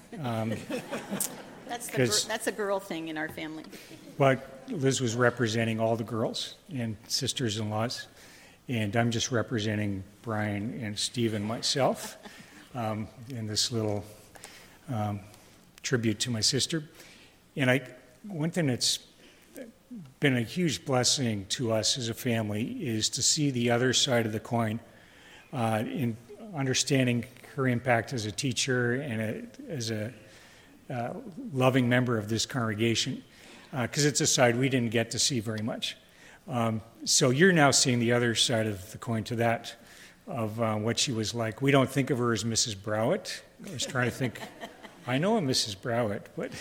That's a girl thing in our family. But Liz was representing all the girls and sisters-in-laws, and I'm just representing Brian and Steve and myself in this little tribute to my sister. And one thing that's been a huge blessing to us as a family is to see the other side of the coin in understanding her impact as a teacher and as a loving member of this congregation, because it's a side we didn't get to see very much. So you're now seeing the other side of the coin to that, of what she was like. We don't think of her as Mrs. Browett. I was trying to think, I know a Mrs. Browett, but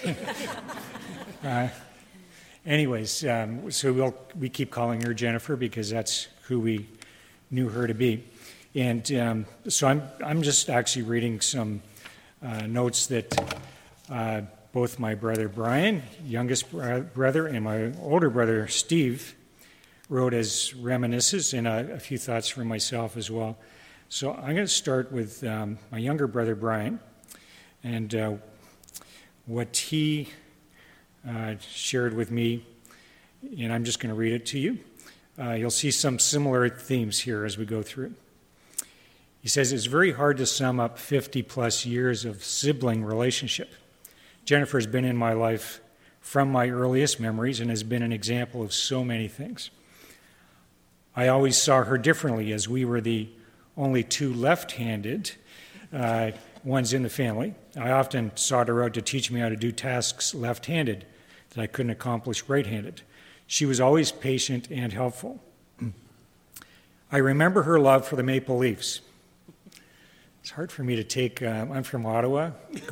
anyways, so we keep calling her Jennifer because that's who we knew her to be. And so I'm just actually reading some notes that both my brother Brian, youngest brother, and my older brother Steve wrote as reminiscences, and a few thoughts from myself as well. So I'm going to start with my younger brother Brian, and what he shared with me, and I'm just going to read it to you. You'll see some similar themes here as we go through it. He says, it's very hard to sum up 50-plus years of sibling relationship. Jennifer has been in my life from my earliest memories and has been an example of so many things. I always saw her differently, as we were the only two left-handed ones in the family. I often sought her out to teach me how to do tasks left-handed that I couldn't accomplish right-handed. She was always patient and helpful. I remember her love for the Maple Leafs. It's hard for me to take. I'm from Ottawa.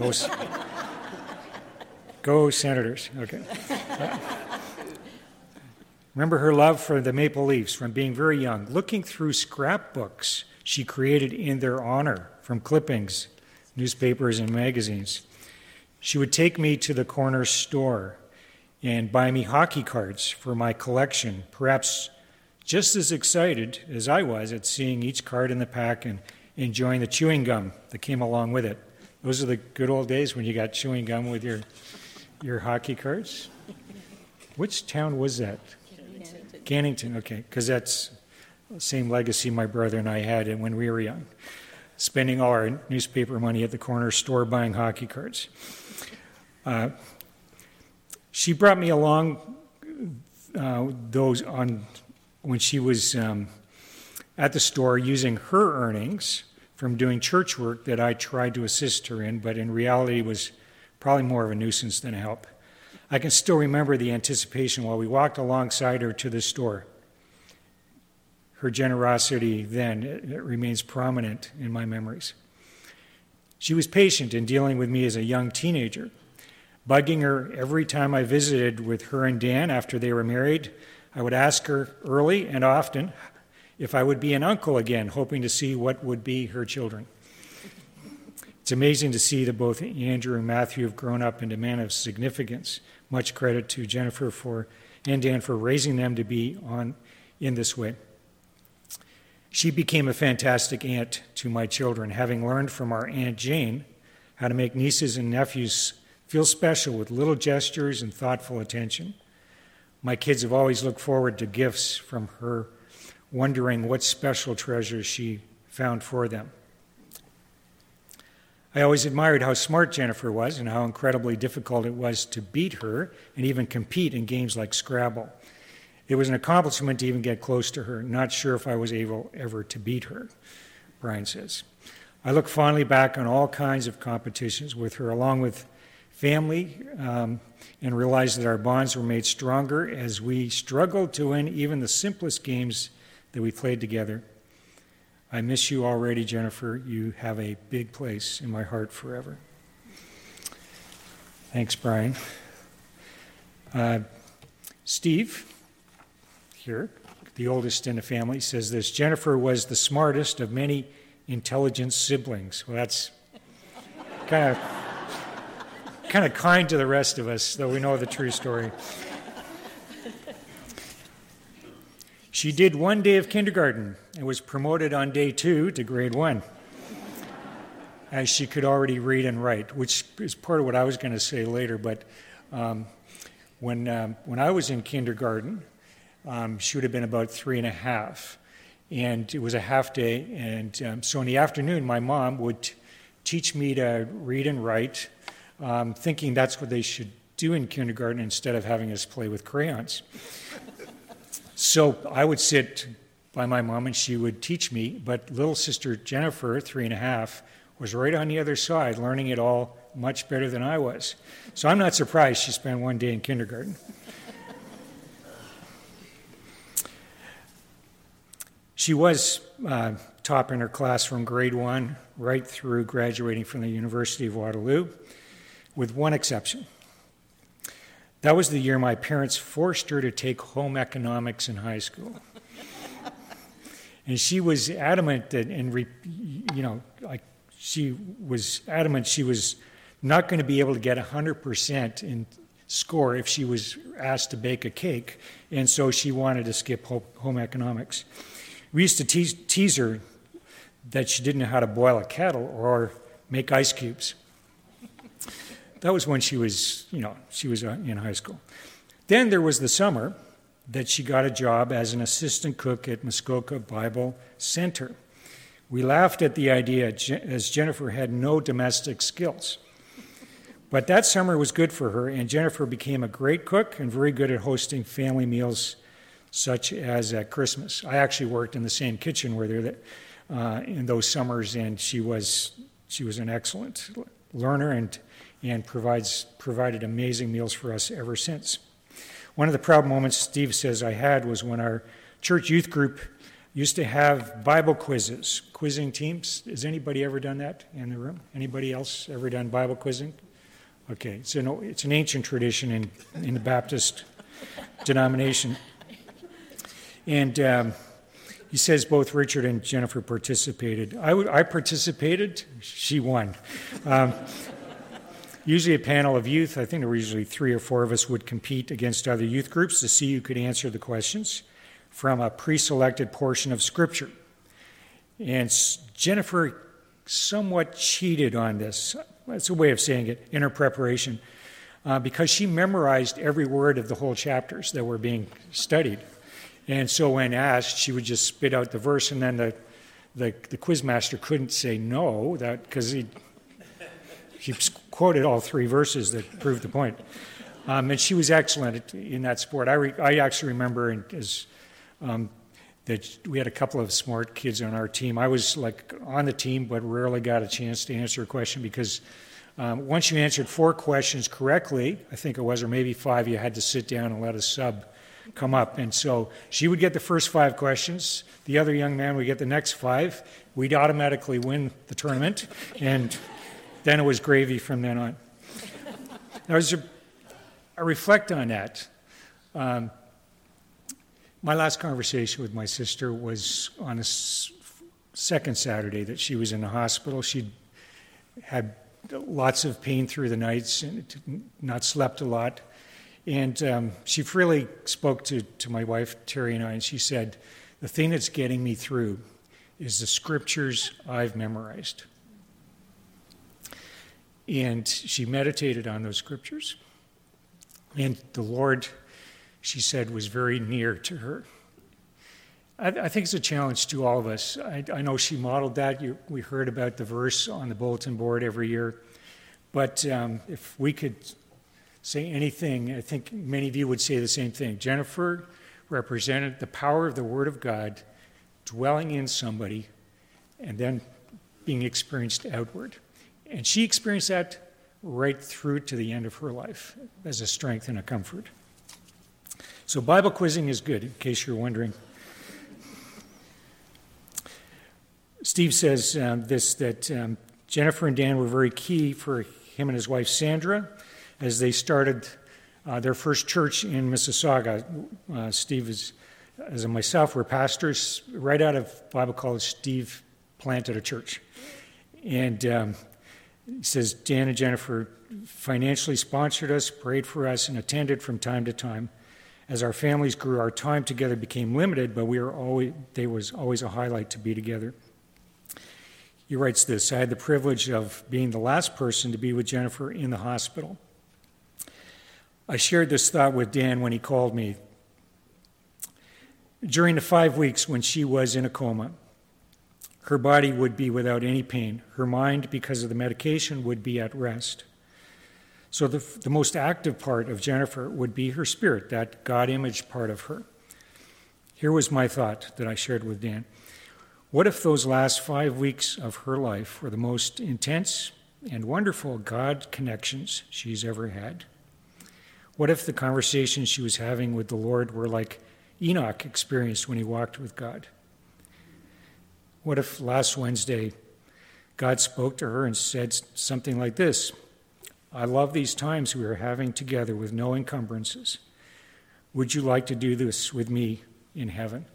Go Senators. Okay. Remember her love for the Maple Leafs from being very young, looking through scrapbooks she created in their honor from clippings, newspapers, and magazines. She would take me to the corner store and buy me hockey cards for my collection, perhaps just as excited as I was at seeing each card in the pack and enjoying the chewing gum that came along with it. Those are the good old days when you got chewing gum with your hockey cards. Which town was that? Cannington, okay, because that's the same legacy my brother and I had when we were young, spending all our newspaper money at the corner store buying hockey cards. She brought me along when she was at the store using her earnings from doing church work that I tried to assist her in, but in reality was probably more of a nuisance than a help. I can still remember the anticipation while we walked alongside her to the store. Her generosity then it remains prominent in my memories. She was patient in dealing with me as a young teenager, bugging her every time I visited with her and Dan after they were married. I would ask her early and often if I would be an uncle again, hoping to see what would be her children. It's amazing to see that both Andrew and Matthew have grown up into men of significance. Much credit to Jennifer and Dan for raising them to be in this way. She became a fantastic aunt to my children, having learned from our Aunt Jane how to make nieces and nephews feel special with little gestures and thoughtful attention. My kids have always looked forward to gifts from her, wondering what special treasures she found for them. I always admired how smart Jennifer was and how incredibly difficult it was to beat her and even compete in games like Scrabble. It was an accomplishment to even get close to her. Not sure if I was able ever to beat her, Brian says. I look fondly back on all kinds of competitions with her, along with family, and realize that our bonds were made stronger as we struggled to win even the simplest games that we played together. I miss you already, Jennifer. You have a big place in my heart forever. Thanks, Brian. Steve, here, the oldest in the family, says this: Jennifer was the smartest of many intelligent siblings. Well, that's kind of kind to the rest of us, though we know the true story. She did one day of kindergarten and was promoted on day 2 to grade 1, as she could already read and write, which is part of what I was going to say later. But when I was in kindergarten, she would have been about 3.5, and it was a half day. And so in the afternoon, my mom would teach me to read and write, thinking that's what they should do in kindergarten instead of having us play with crayons. So I would sit by my mom and she would teach me, but little sister Jennifer, 3.5, was right on the other side, learning it all much better than I was. So I'm not surprised she spent one day in kindergarten. She was top in her class from grade 1 right through graduating from the University of Waterloo, with one exception. That was the year my parents forced her to take home economics in high school. And she was adamant that, she was adamant she was not going to be able to get 100% in score if she was asked to bake a cake, and so she wanted to skip home economics. We used to tease her that she didn't know how to boil a kettle or make ice cubes. That was when she was in high school. Then there was the summer that she got a job as an assistant cook at Muskoka Bible Center. We laughed at the idea as Jennifer had no domestic skills. But that summer was good for her, and Jennifer became a great cook and very good at hosting family meals such as at Christmas. I actually worked in the same kitchen where in those summers, and she was an excellent learner and provided amazing meals for us ever since. One of the proud moments Steve says I had was when our church youth group used to have Bible quizzes, quizzing teams. Has anybody ever done that in the room? Anybody else ever done Bible quizzing? Okay, it's an ancient tradition in the Baptist denomination. And he says both Richard and Jennifer participated. I participated. She won. Usually a panel of youth, I think there were usually 3 or 4 of us, would compete against other youth groups to see who could answer the questions from a pre-selected portion of Scripture. And Jennifer somewhat cheated on this. That's a way of saying it, in her preparation, because she memorized every word of the whole chapters that were being studied. And so when asked, she would just spit out the verse, and then the quizmaster couldn't say no, because he quoted all 3 verses that proved the point. And she was excellent in that sport. I actually remember that we had a couple of smart kids on our team. I was on the team, but rarely got a chance to answer a question because once you answered 4 questions correctly, I think it was, or maybe 5, you had to sit down and let a sub come up. And so she would get the first 5 questions. The other young man would get the next 5. We'd automatically win the tournament, and then it was gravy from then on. Now, as I reflect on that, my last conversation with my sister was on a second Saturday that she was in the hospital. She'd had lots of pain through the nights and not slept a lot. And she freely spoke to my wife, Terry, and I, and she said, the thing that's getting me through is the scriptures I've memorized. And she meditated on those scriptures. And the Lord, she said, was very near to her. I think it's a challenge to all of us. I know she modeled that. We heard about the verse on the bulletin board every year. But if we could say anything, I think many of you would say the same thing. Jennifer represented the power of the Word of God dwelling in somebody and then being experienced outward. And she experienced that right through to the end of her life as a strength and a comfort. So Bible quizzing is good, in case you're wondering. Steve says that Jennifer and Dan were very key for him and his wife Sandra as they started their first church in Mississauga. Steve, as myself, were pastors. Right out of Bible college, Steve planted a church. And he says, Dan and Jennifer financially sponsored us, prayed for us, and attended from time to time. As our families grew, our time together became limited, but there was always a highlight to be together. He writes this: I had the privilege of being the last person to be with Jennifer in the hospital. I shared this thought with Dan when he called me. During the 5 weeks when she was in a coma, her body would be without any pain. Her mind, because of the medication, would be at rest. So the most active part of Jennifer would be her spirit, that God-image part of her. Here was my thought that I shared with Dan. What if those last 5 weeks of her life were the most intense and wonderful God connections she's ever had? What if the conversations she was having with the Lord were like Enoch experienced when he walked with God? What if last Wednesday God spoke to her and said something like this: I love these times we are having together with no encumbrances. Would you like to do this with me in heaven?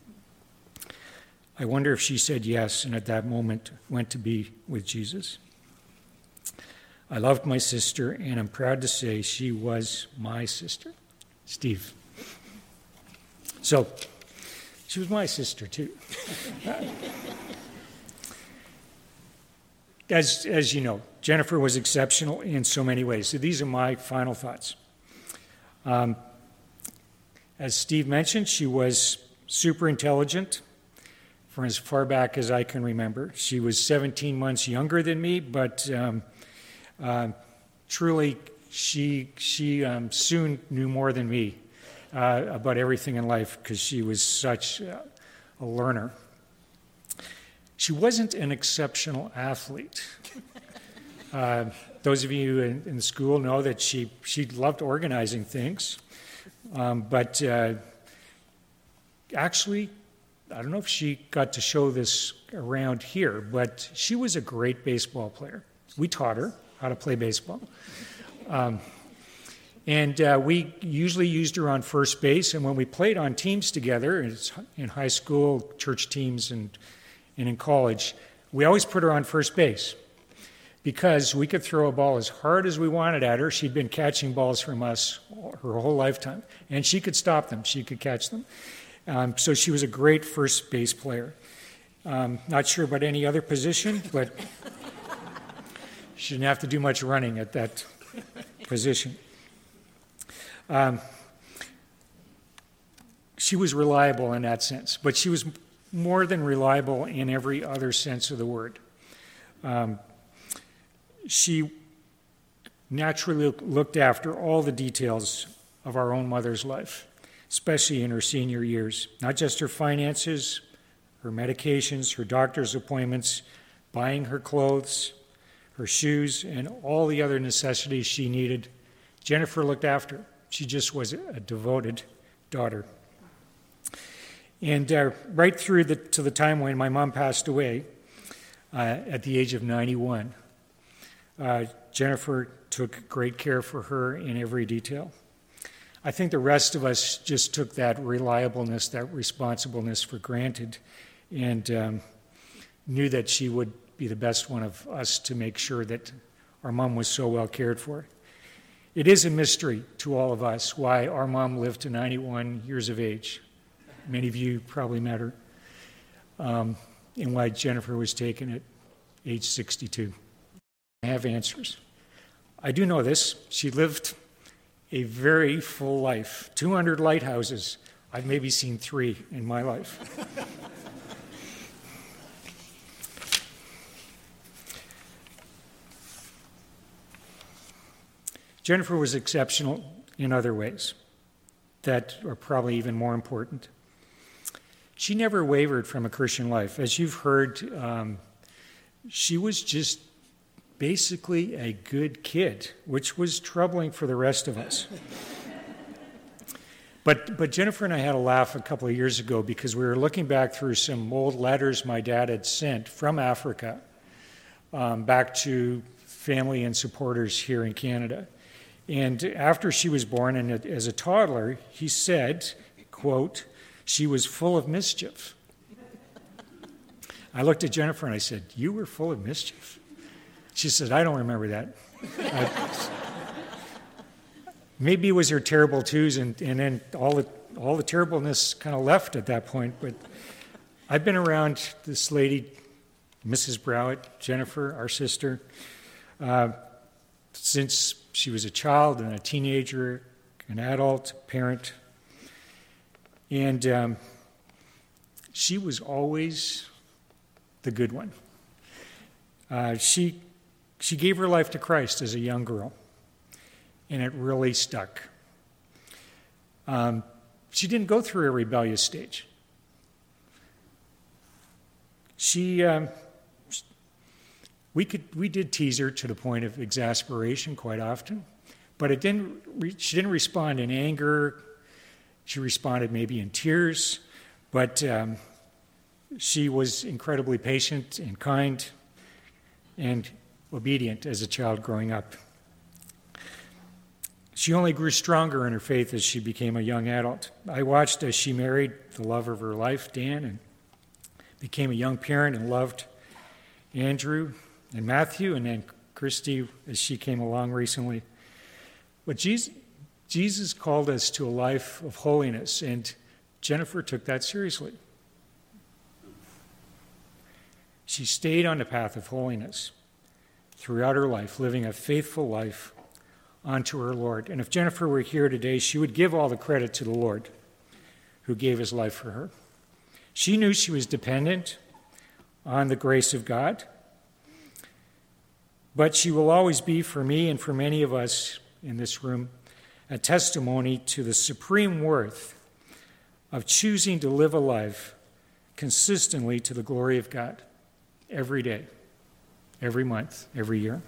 I wonder if she said yes, and at that moment went to be with Jesus. I loved my sister, and I'm proud to say she was my sister. Steve. So, she was my sister, too. As you know, Jennifer was exceptional in so many ways. So these are my final thoughts. As Steve mentioned, she was super intelligent from as far back as I can remember. She was 17 months younger than me, but truly she soon knew more than me about everything in life because she was such a learner. She wasn't an exceptional athlete. Those of you in school know that she loved organizing things, but actually, I don't know if she got to show this around here, but she was a great baseball player. We taught her how to play baseball. And we usually used her on first base, and when we played on teams together, in high school, church teams, and in college, we always put her on first base because we could throw a ball as hard as we wanted at her. She'd been catching balls from us her whole lifetime, and she could stop them. She could catch them. So she was a great first base player. Not sure about any other position, but she didn't have to do much running at that position. She was reliable in that sense, but she was more than reliable in every other sense of the word. She naturally looked after all the details of our own mother's life, especially in her senior years. Not just her finances, her medications, her doctor's appointments, buying her clothes, her shoes, and all the other necessities she needed. Jennifer looked after. She just was a devoted daughter. And right through to the time when my mom passed away at the age of 91, Jennifer took great care for her in every detail. I think the rest of us just took that reliableness, that responsibleness for granted, and knew that she would be the best one of us to make sure that our mom was so well cared for. It is a mystery to all of us why our mom lived to 91 years of age. Many of you probably met her, and why Jennifer was taken at age 62. I have answers. I do know this. She lived a very full life. 200 lighthouses. I've maybe seen 3 in my life. Jennifer was exceptional in other ways that are probably even more important. She never wavered from a Christian life. As you've heard, she was just basically a good kid, which was troubling for the rest of us. But Jennifer and I had a laugh a couple of years ago because we were looking back through some old letters my dad had sent from Africa back to family and supporters here in Canada. And after she was born and as a toddler, he said, quote, "She was full of mischief." I looked at Jennifer and I said, "You were full of mischief." She said, "I don't remember that." Maybe it was her terrible twos, and then all the terribleness kind of left at that point. But I've been around this lady, Mrs. Browett, Jennifer, our sister, since she was a child and a teenager, an adult, parent. And she was always the good one. She gave her life to Christ as a young girl, and it really stuck. She didn't go through a rebellious stage. We did tease her to the point of exasperation quite often, but she didn't respond in anger. She responded maybe in tears, but she was incredibly patient and kind and obedient as a child growing up. She only grew stronger in her faith as she became a young adult. I watched as she married the love of her life, Dan, and became a young parent and loved Andrew and Matthew, and then Christy as she came along recently. But Jesus called us to a life of holiness, and Jennifer took that seriously. She stayed on the path of holiness throughout her life, living a faithful life unto her Lord. And if Jennifer were here today, she would give all the credit to the Lord who gave his life for her. She knew she was dependent on the grace of God, but she will always be, for me and for many of us in this room, a testimony to the supreme worth of choosing to live a life consistently to the glory of God every day, every month, every year.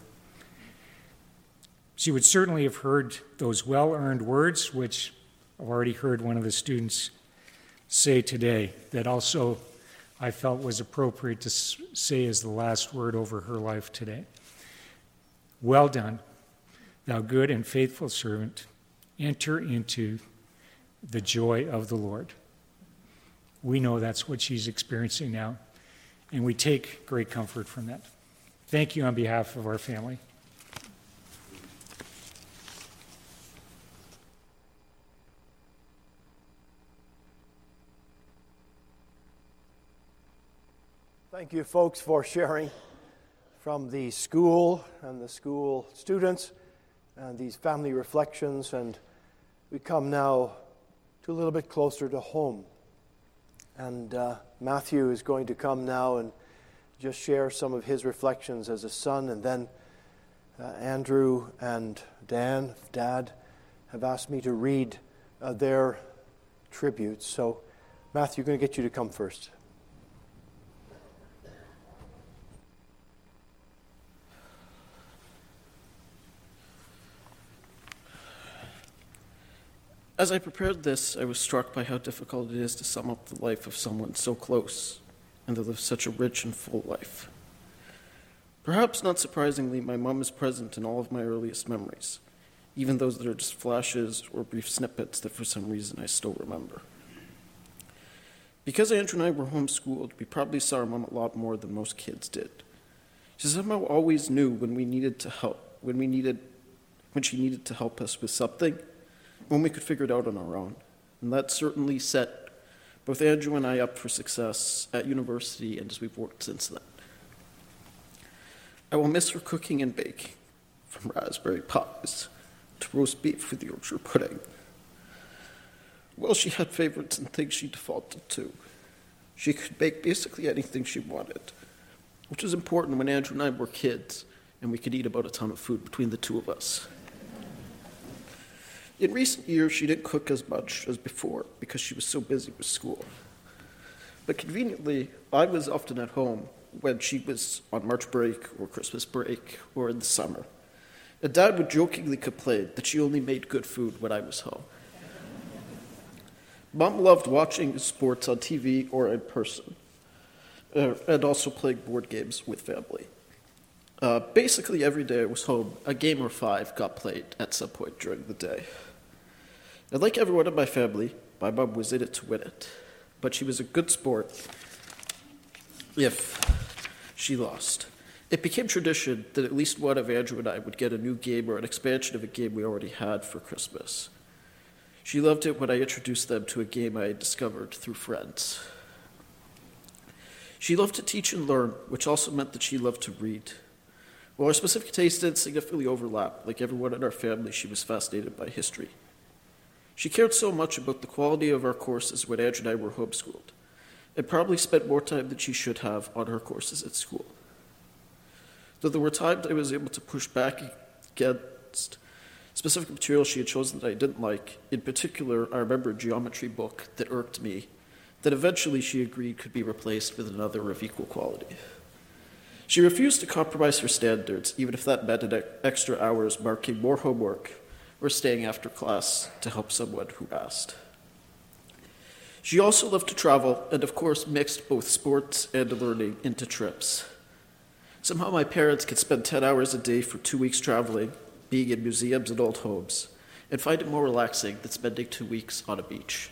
She would certainly have heard those well-earned words, which I've already heard one of the students say today, that also I felt was appropriate to say as the last word over her life today. Well done, thou good and faithful servant. Enter into the joy of the Lord. We know that's what she's experiencing now, and we take great comfort from that. Thank you on behalf of our family. Thank you, folks, for sharing from the school and the school students and these family reflections. And we come now to a little bit closer to home. And Matthew is going to come now and just share some of his reflections as a son. And then Andrew and Dad have asked me to read their tributes. So, Matthew, I'm going to get you to come first. As I prepared this, I was struck by how difficult it is to sum up the life of someone so close and to live such a rich and full life. Perhaps not surprisingly, my mom is present in all of my earliest memories, even those that are just flashes or brief snippets that for some reason I still remember. Because Andrew and I were homeschooled, we probably saw our mom a lot more than most kids did. She somehow always knew when we needed to help, when she needed to help us with something, when we could figure it out on our own. And that certainly set both Andrew and I up for success at university and as we've worked since then. I will miss her cooking and baking, from raspberry pies to roast beef with Yorkshire pudding. Well, she had favorites and things she defaulted to. She could bake basically anything she wanted, which was important when Andrew and I were kids and we could eat about a ton of food between the two of us. In recent years, she didn't cook as much as before because she was so busy with school. But conveniently, I was often at home when she was on March break or Christmas break or in the summer. And Dad would jokingly complain that she only made good food when I was home. Mom loved watching sports on TV or in person, and also playing board games with family. Basically, every day I was home, a game or 5 got played at some point during the day. And like everyone in my family, my mom was in it to win it. But she was a good sport if she lost. It became tradition that at least one of Andrew and I would get a new game or an expansion of a game we already had for Christmas. She loved it when I introduced them to a game I had discovered through friends. She loved to teach and learn, which also meant that she loved to read. While our specific tastes didn't significantly overlap, like everyone in our family, she was fascinated by history. She cared so much about the quality of our courses when Andrew and I were homeschooled, and probably spent more time than she should have on her courses at school. Though there were times I was able to push back against specific material she had chosen that I didn't like. In particular, I remember a geometry book that irked me, that eventually she agreed could be replaced with another of equal quality. She refused to compromise her standards, even if that meant extra hours marking more homework or staying after class to help someone who asked. She also loved to travel and, of course, mixed both sports and learning into trips. Somehow my parents could spend 10 hours a day for 2 weeks traveling, being in museums and old homes, and find it more relaxing than spending 2 weeks on a beach.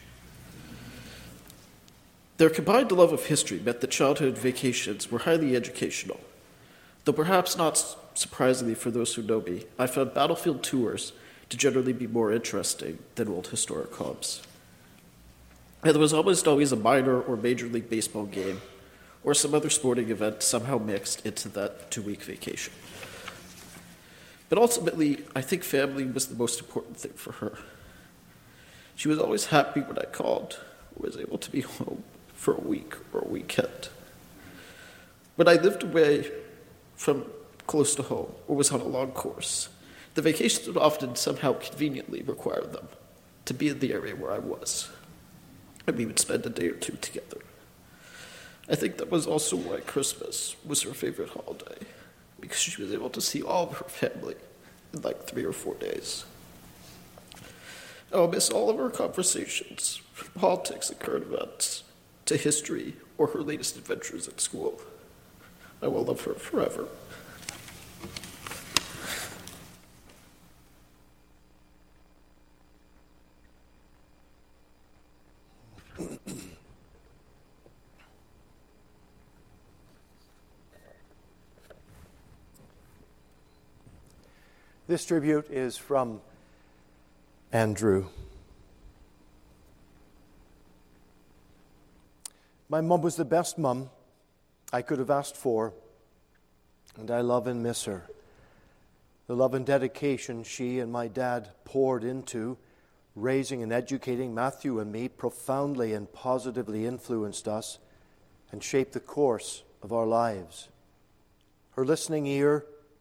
Their combined love of history meant that childhood vacations were highly educational. Though perhaps not surprisingly for those who know me, I found battlefield tours to generally be more interesting than old historic homes. And there was almost always a minor or major league baseball game or some other sporting event somehow mixed into that 2-week vacation. But ultimately, I think family was the most important thing for her. She was always happy when I called or was able to be home for a week or a weekend. When I lived away from close to home or was on a long course, the vacations would often somehow conveniently require them to be in the area where I was, and we would spend a day or two together. I think that was also why Christmas was her favorite holiday, because she was able to see all of her family in like 3 or 4 days. I'll miss all of our conversations, from politics and current events, to history or her latest adventures at school. I will love her forever. This tribute is from Andrew. My mum was the best mum I could have asked for, and I love and miss her. The love and dedication she and my dad poured into raising and educating Matthew and me profoundly and positively influenced us and shaped the course of our lives. Her listening ear,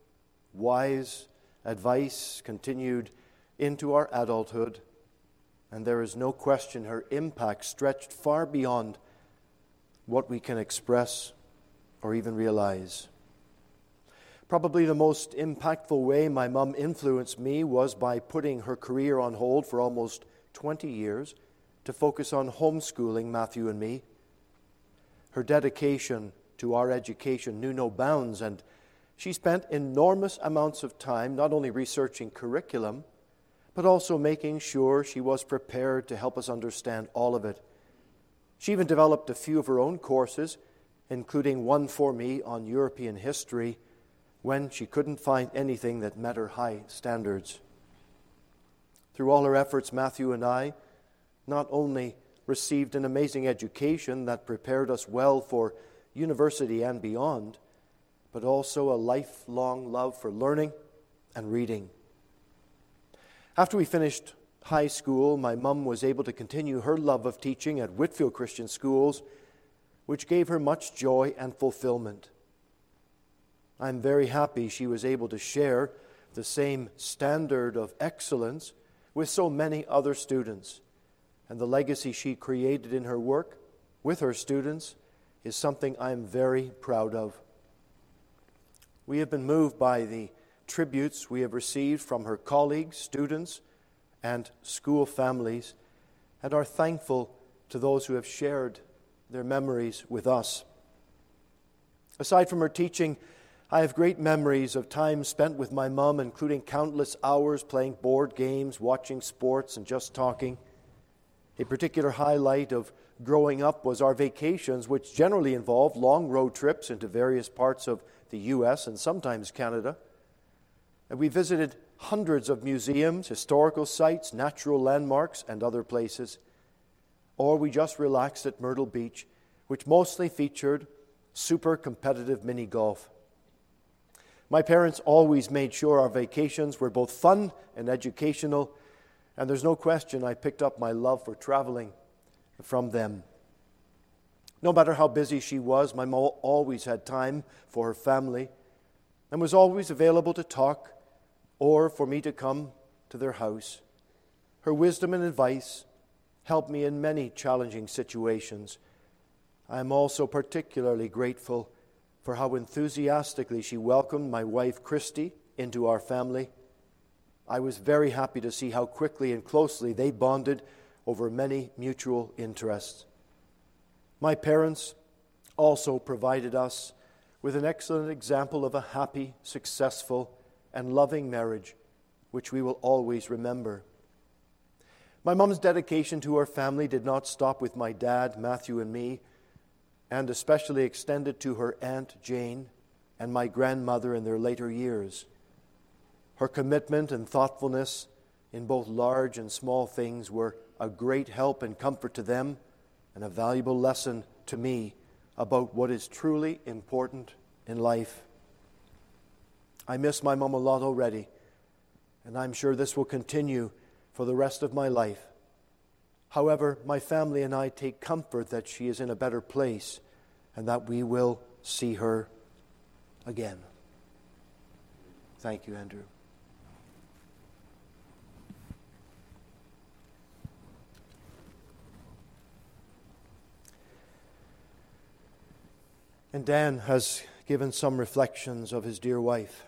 wise advice continued into our adulthood, and there is no question her impact stretched far beyond what we can express or even realize. Probably the most impactful way my mum influenced me was by putting her career on hold for almost 20 years to focus on homeschooling Matthew and me. Her dedication to our education knew no bounds, and she spent enormous amounts of time not only researching curriculum, but also making sure she was prepared to help us understand all of it. She even developed a few of her own courses, including one for me on European history, when she couldn't find anything that met her high standards. Through all her efforts, Matthew and I not only received an amazing education that prepared us well for university and beyond, but also a lifelong love for learning and reading. After we finished high school, my mum was able to continue her love of teaching at Whitfield Christian Schools, which gave her much joy and fulfillment. I'm very happy she was able to share the same standard of excellence with so many other students, and the legacy she created in her work with her students is something I'm very proud of. We have been moved by the tributes we have received from her colleagues, students, and school families, and are thankful to those who have shared their memories with us. Aside from her teaching, I have great memories of time spent with my mum, including countless hours playing board games, watching sports, and just talking. A particular highlight of growing up was our vacations, which generally involved long road trips into various parts of the U.S. and sometimes Canada. And we visited hundreds of museums, historical sites, natural landmarks, and other places. Or we just relaxed at Myrtle Beach, which mostly featured super competitive mini golf. My parents always made sure our vacations were both fun and educational, and there's no question I picked up my love for traveling from them. No matter how busy she was, my mom always had time for her family and was always available to talk or for me to come to their house. Her wisdom and advice helped me in many challenging situations. I am also particularly grateful for how enthusiastically she welcomed my wife, Christy, into our family. I was very happy to see how quickly and closely they bonded over many mutual interests. My parents also provided us with an excellent example of a happy, successful, and loving marriage, which we will always remember. My mom's dedication to her family did not stop with my dad, Matthew, and me, and especially extended to her Aunt Jane and my grandmother in their later years. Her commitment and thoughtfulness in both large and small things were a great help and comfort to them and a valuable lesson to me about what is truly important in life. I miss my mom a lot already, and I'm sure this will continue for the rest of my life. However, my family and I take comfort that she is in a better place and that we will see her again. Thank you, Andrew. And Dan has given some reflections of his dear wife.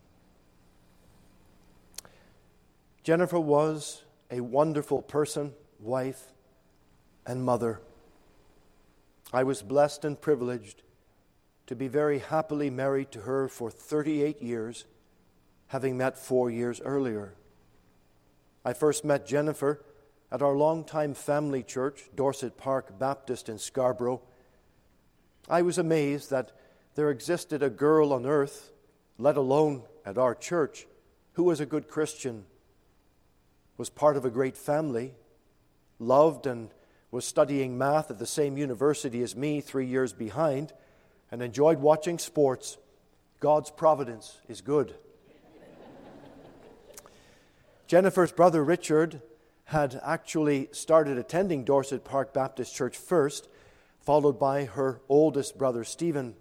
Jennifer was a wonderful person, wife, and mother. I was blessed and privileged to be very happily married to her for 38 years, having met 4 years earlier. I first met Jennifer at our longtime family church, Dorset Park Baptist in Scarborough. I was amazed that there existed a girl on earth, let alone at our church, who was a good Christian, was part of a great family, loved and was studying math at the same university as me 3 years behind, and enjoyed watching sports. God's providence is good. Jennifer's brother Richard had actually started attending Dorset Park Baptist Church first, followed by her oldest brother Stephen.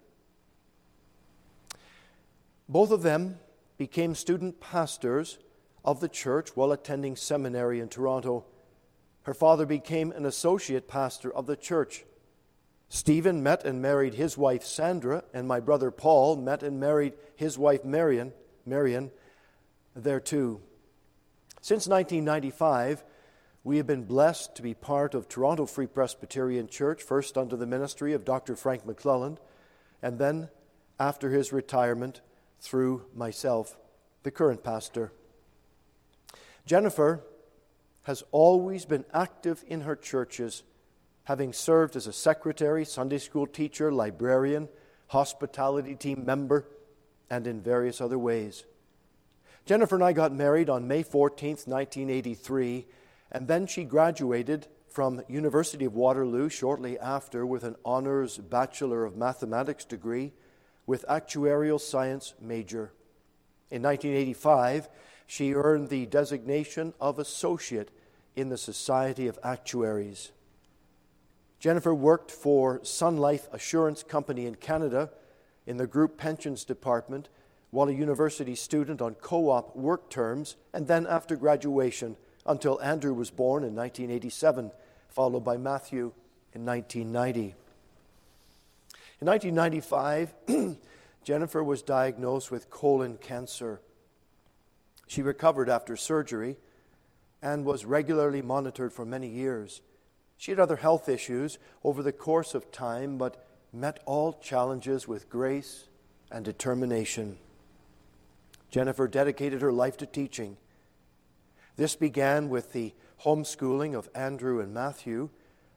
Both of them became student pastors of the church while attending seminary in Toronto. Her father became an associate pastor of the church. Stephen met and married his wife Sandra, and my brother Paul met and married his wife Marion there too. Since 1995, we have been blessed to be part of Toronto Free Presbyterian Church, first under the ministry of Dr. Frank McClelland, and then, after his retirement, through myself, the current pastor. Jennifer has always been active in her churches, having served as a secretary, Sunday school teacher, librarian, hospitality team member, and in various other ways. Jennifer and I got married on May 14th, 1983, and then she graduated from University of Waterloo shortly after with an honors Bachelor of Mathematics degree with actuarial science major. In 1985, she earned the designation of Associate in the Society of Actuaries. Jennifer worked for Sun Life Assurance Company in Canada in the group pensions department while a university student on co-op work terms, and then after graduation until Andrew was born in 1987, followed by Matthew in 1990. In 1995, Jennifer was diagnosed with colon cancer. She recovered after surgery and was regularly monitored for many years. She had other health issues over the course of time, but met all challenges with grace and determination. Jennifer dedicated her life to teaching. This began with the homeschooling of Andrew and Matthew,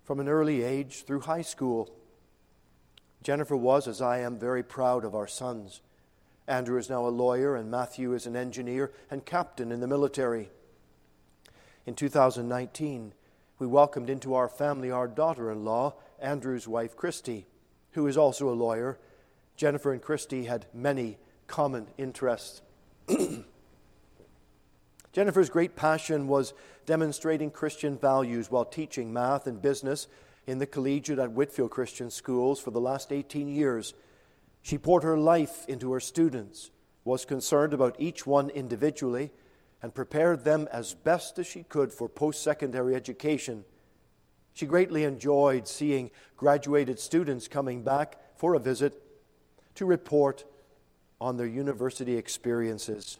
from an early age through high school. Jennifer was, as I am, very proud of our sons. Andrew is now a lawyer, and Matthew is an engineer and captain in the military. In 2019, we welcomed into our family our daughter-in-law, Andrew's wife, Christy, who is also a lawyer. Jennifer and Christy had many common interests. Jennifer's great passion was demonstrating Christian values while teaching math and business in the collegiate at Whitefield Christian Schools for the last 18 years. She poured her life into her students, was concerned about each one individually, and prepared them as best as she could for post-secondary education. She greatly enjoyed seeing graduated students coming back for a visit to report on their university experiences.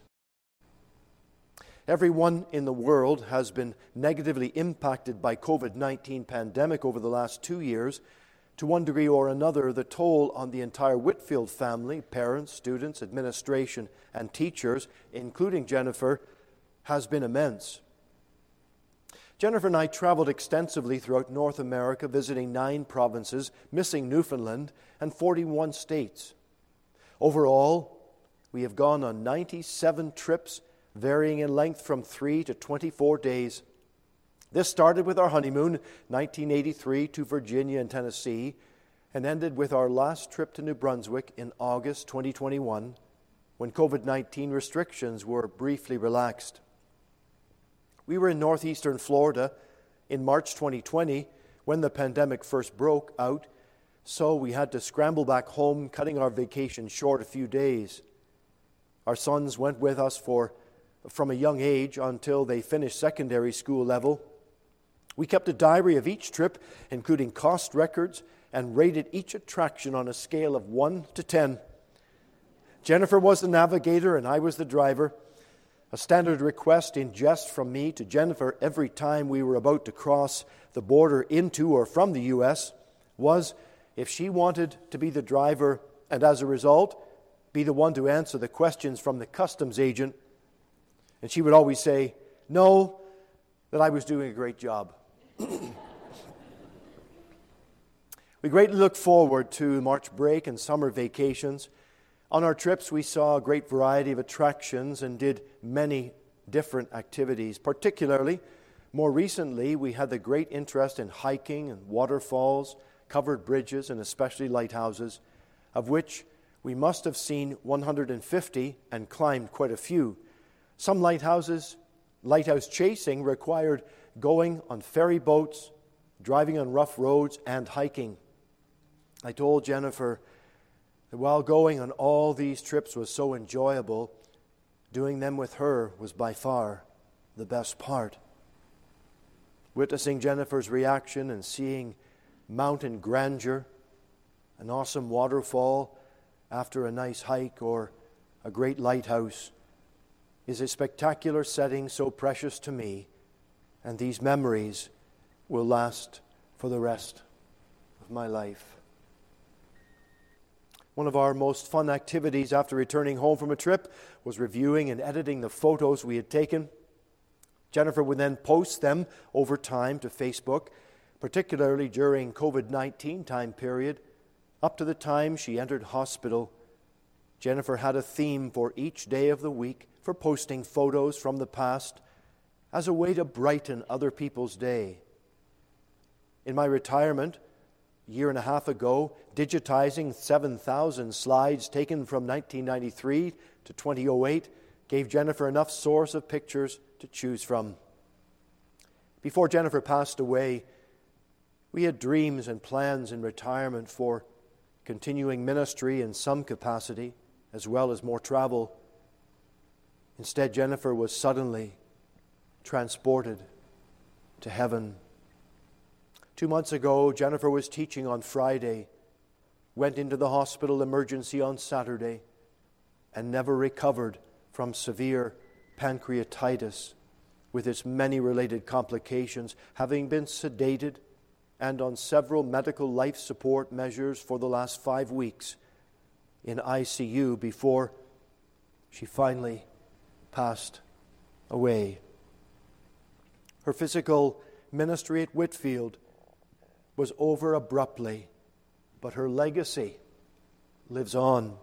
Everyone in the world has been negatively impacted by COVID-19 pandemic over the last 2 years. To one degree or another, the toll on the entire Whitefield family, parents, students, administration, and teachers, including Jennifer, has been immense. Jennifer and I traveled extensively throughout North America, visiting 9 provinces, missing Newfoundland, and 41 states. Overall, we have gone on 97 trips, varying in length from 3 to 24 days. This started with our honeymoon, 1983, to Virginia and Tennessee, and ended with our last trip to New Brunswick in August 2021, when COVID-19 restrictions were briefly relaxed. We were in northeastern Florida in March 2020 when the pandemic first broke out, so we had to scramble back home, cutting our vacation short a few days. Our sons went with us from a young age until they finished secondary school level. We kept a diary of each trip, including cost records, and rated each attraction on a scale of 1 to 10. Jennifer was the navigator and I was the driver. A standard request in jest from me to Jennifer every time we were about to cross the border into or from the U.S. was if she wanted to be the driver and as a result be the one to answer the questions from the customs agent. And she would always say, no, that I was doing a great job. We greatly look forward to March break and summer vacations. On our trips, we saw a great variety of attractions and did many different activities. Particularly, more recently, we had the great interest in hiking and waterfalls, covered bridges, and especially lighthouses, of which we must have seen 150 and climbed quite a few. Some lighthouse chasing required going on ferry boats, driving on rough roads, and hiking. I told Jennifer that while going on all these trips was so enjoyable, doing them with her was by far the best part. Witnessing Jennifer's reaction and seeing mountain grandeur, an awesome waterfall after a nice hike, or a great lighthouse is a spectacular setting so precious to me, and these memories will last for the rest of my life. One of our most fun activities after returning home from a trip was reviewing and editing the photos we had taken. Jennifer would then post them over time to Facebook, particularly during COVID-19 time period. Up to the time she entered hospital, Jennifer had a theme for each day of the week for posting photos from the past as a way to brighten other people's day. In my retirement, a year and a half ago, digitizing 7,000 slides taken from 1993 to 2008 gave Jennifer enough source of pictures to choose from. Before Jennifer passed away, we had dreams and plans in retirement for continuing ministry in some capacity, as well as more travel. Instead, Jennifer was suddenly transported to heaven. 2 months ago, Jennifer was teaching on Friday, went into the hospital emergency on Saturday, and never recovered from severe pancreatitis with its many related complications, having been sedated and on several medical life support measures for the last 5 weeks in ICU before she finally passed away. Her physical ministry at Whitefield was over abruptly, but her legacy lives on.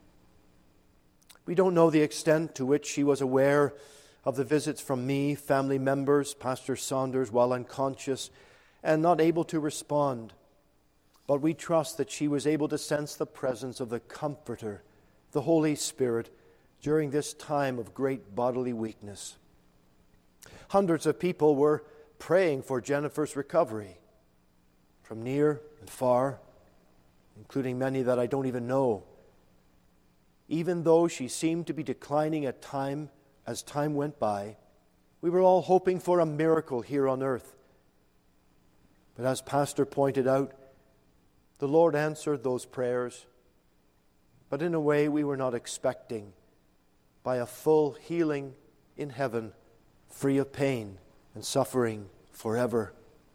We don't know the extent to which she was aware of the visits from me, family members, Pastor Saunders, while unconscious and not able to respond. But we trust that she was able to sense the presence of the Comforter, the Holy Spirit, during this time of great bodily weakness. Hundreds of people were praying for Jennifer's recovery, from near and far, including many that I don't even know. Even though she seemed to be declining as time went by, we were all hoping for a miracle here on earth. But as Pastor pointed out, the Lord answered those prayers, but in a way we were not expecting, by a full healing in heaven, free of pain and suffering forever.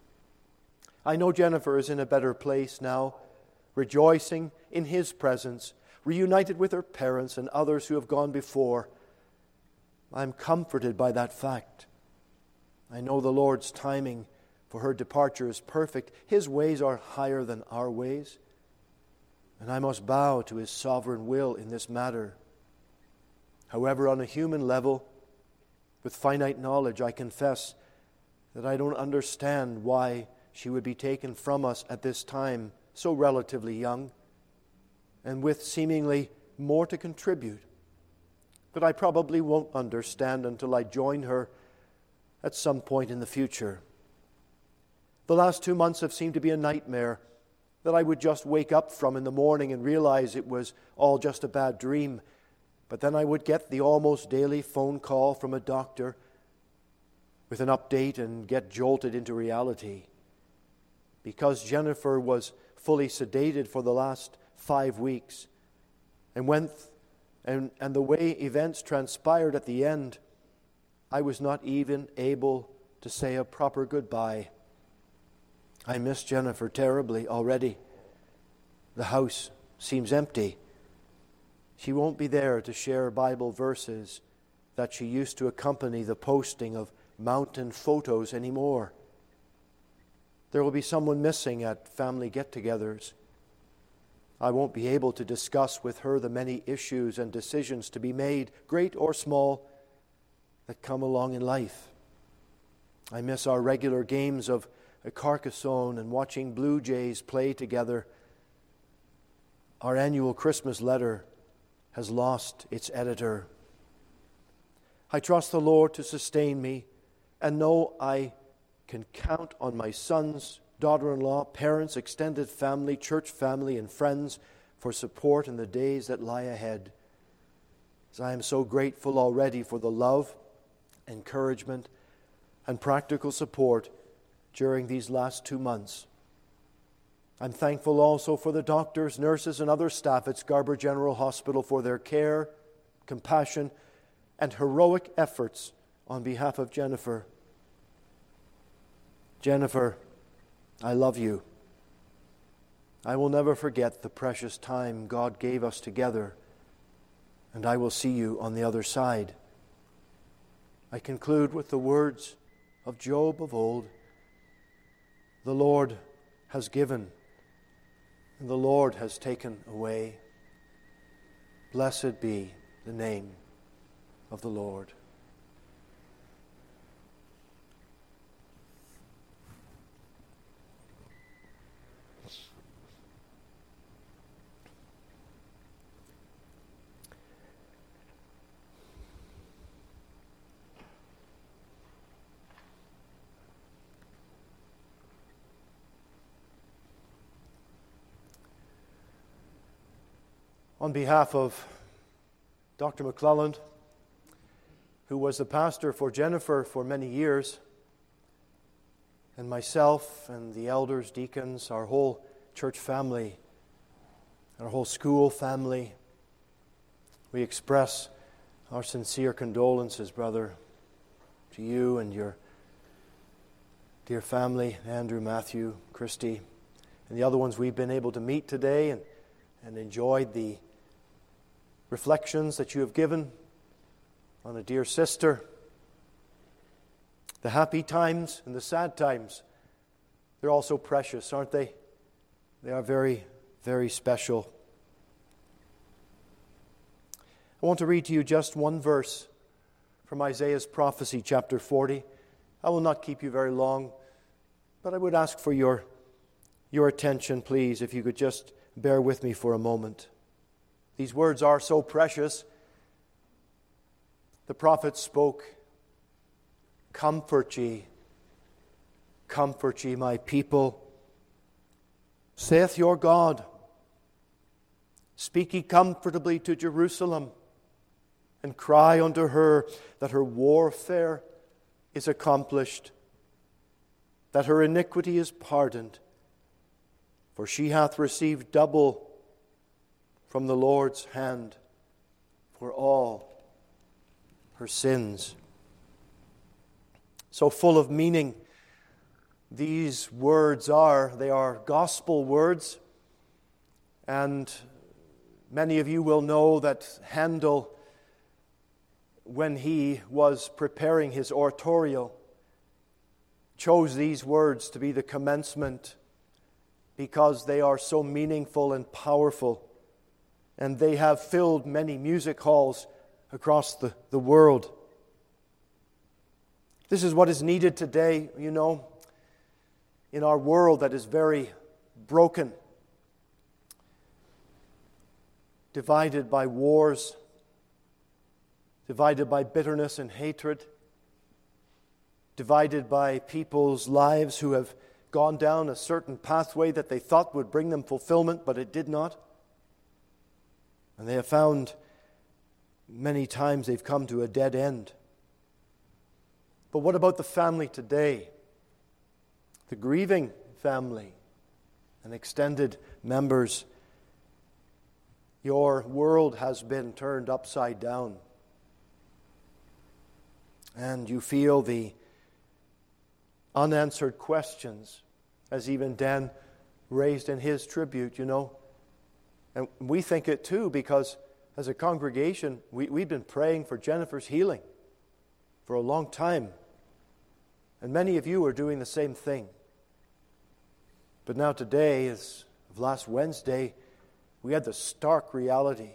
I know Jennifer is in a better place now, rejoicing in His presence, reunited with her parents and others who have gone before. I'm comforted by that fact. I know the Lord's timing for her departure is perfect. His ways are higher than our ways, and I must bow to His sovereign will in this matter. However, on a human level, with finite knowledge, I confess that I don't understand why she would be taken from us at this time, so relatively young, and with seemingly more to contribute. But I probably won't understand until I join her at some point in the future. The last 2 months have seemed to be a nightmare that I would just wake up from in the morning and realize it was all just a bad dream. But then I would get the almost daily phone call from a doctor with an update and get jolted into reality. Because Jennifer was fully sedated for the last 5 weeks, and the way events transpired at the end, I was not even able to say a proper goodbye. I miss Jennifer terribly already. The house seems empty. She won't be there to share Bible verses that she used to accompany the posting of mountain photos anymore. There will be someone missing at family get-togethers. I won't be able to discuss with her the many issues and decisions to be made, great or small, that come along in life. I miss our regular games of Carcassonne and watching Blue Jays play together. Our annual Christmas letter has lost its editor. I trust the Lord to sustain me and know I can count on my sons, daughter-in-law, parents, extended family, church family, and friends for support in the days that lie ahead. As I am so grateful already for the love, encouragement, and practical support during these last 2 months. I'm thankful also for the doctors, nurses, and other staff at Scarborough General Hospital for their care, compassion, and heroic efforts on behalf of Jennifer. Jennifer, I love you. I will never forget the precious time God gave us together, and I will see you on the other side. I conclude with the words of Job of old. The Lord has given, and the Lord has taken away. Blessed be the name of the Lord. On behalf of Dr. McClelland, who was the pastor for Jennifer for many years, and myself and the elders, deacons, our whole church family, our whole school family, we express our sincere condolences, brother, to you and your dear family, Andrew, Matthew, Christy, and the other ones we've been able to meet today and enjoyed the reflections that you have given on a dear sister. The happy times and the sad times. They're all so precious, aren't they? They are very, very special. I want to read to you just one verse from Isaiah's prophecy, chapter 40. I will not keep you very long, but I would ask for your attention, please, if you could just bear with me for a moment. These words are so precious. The prophet spoke, comfort ye, my people, saith your God. Speak ye comfortably to Jerusalem, and cry unto her that her warfare is accomplished, that her iniquity is pardoned, for she hath received double from the Lord's hand for all her sins. So full of meaning these words are. They are gospel words, and many of you will know that Handel, when he was preparing his oratorio, chose these words to be the commencement because they are so meaningful and powerful, and they have filled many music halls across the world. This is what is needed today, you know, in our world that is very broken, divided by wars, divided by bitterness and hatred, divided by people's lives who have gone down a certain pathway that they thought would bring them fulfillment, but it did not. And they have found many times they've come to a dead end. But what about the family today? The grieving family and extended members. Your world has been turned upside down. And you feel the unanswered questions, as even Dan raised in his tribute, you know. And we think it too, because as a congregation, we've been praying for Jennifer's healing for a long time. And many of you are doing the same thing. But now today, as of last Wednesday, we had the stark reality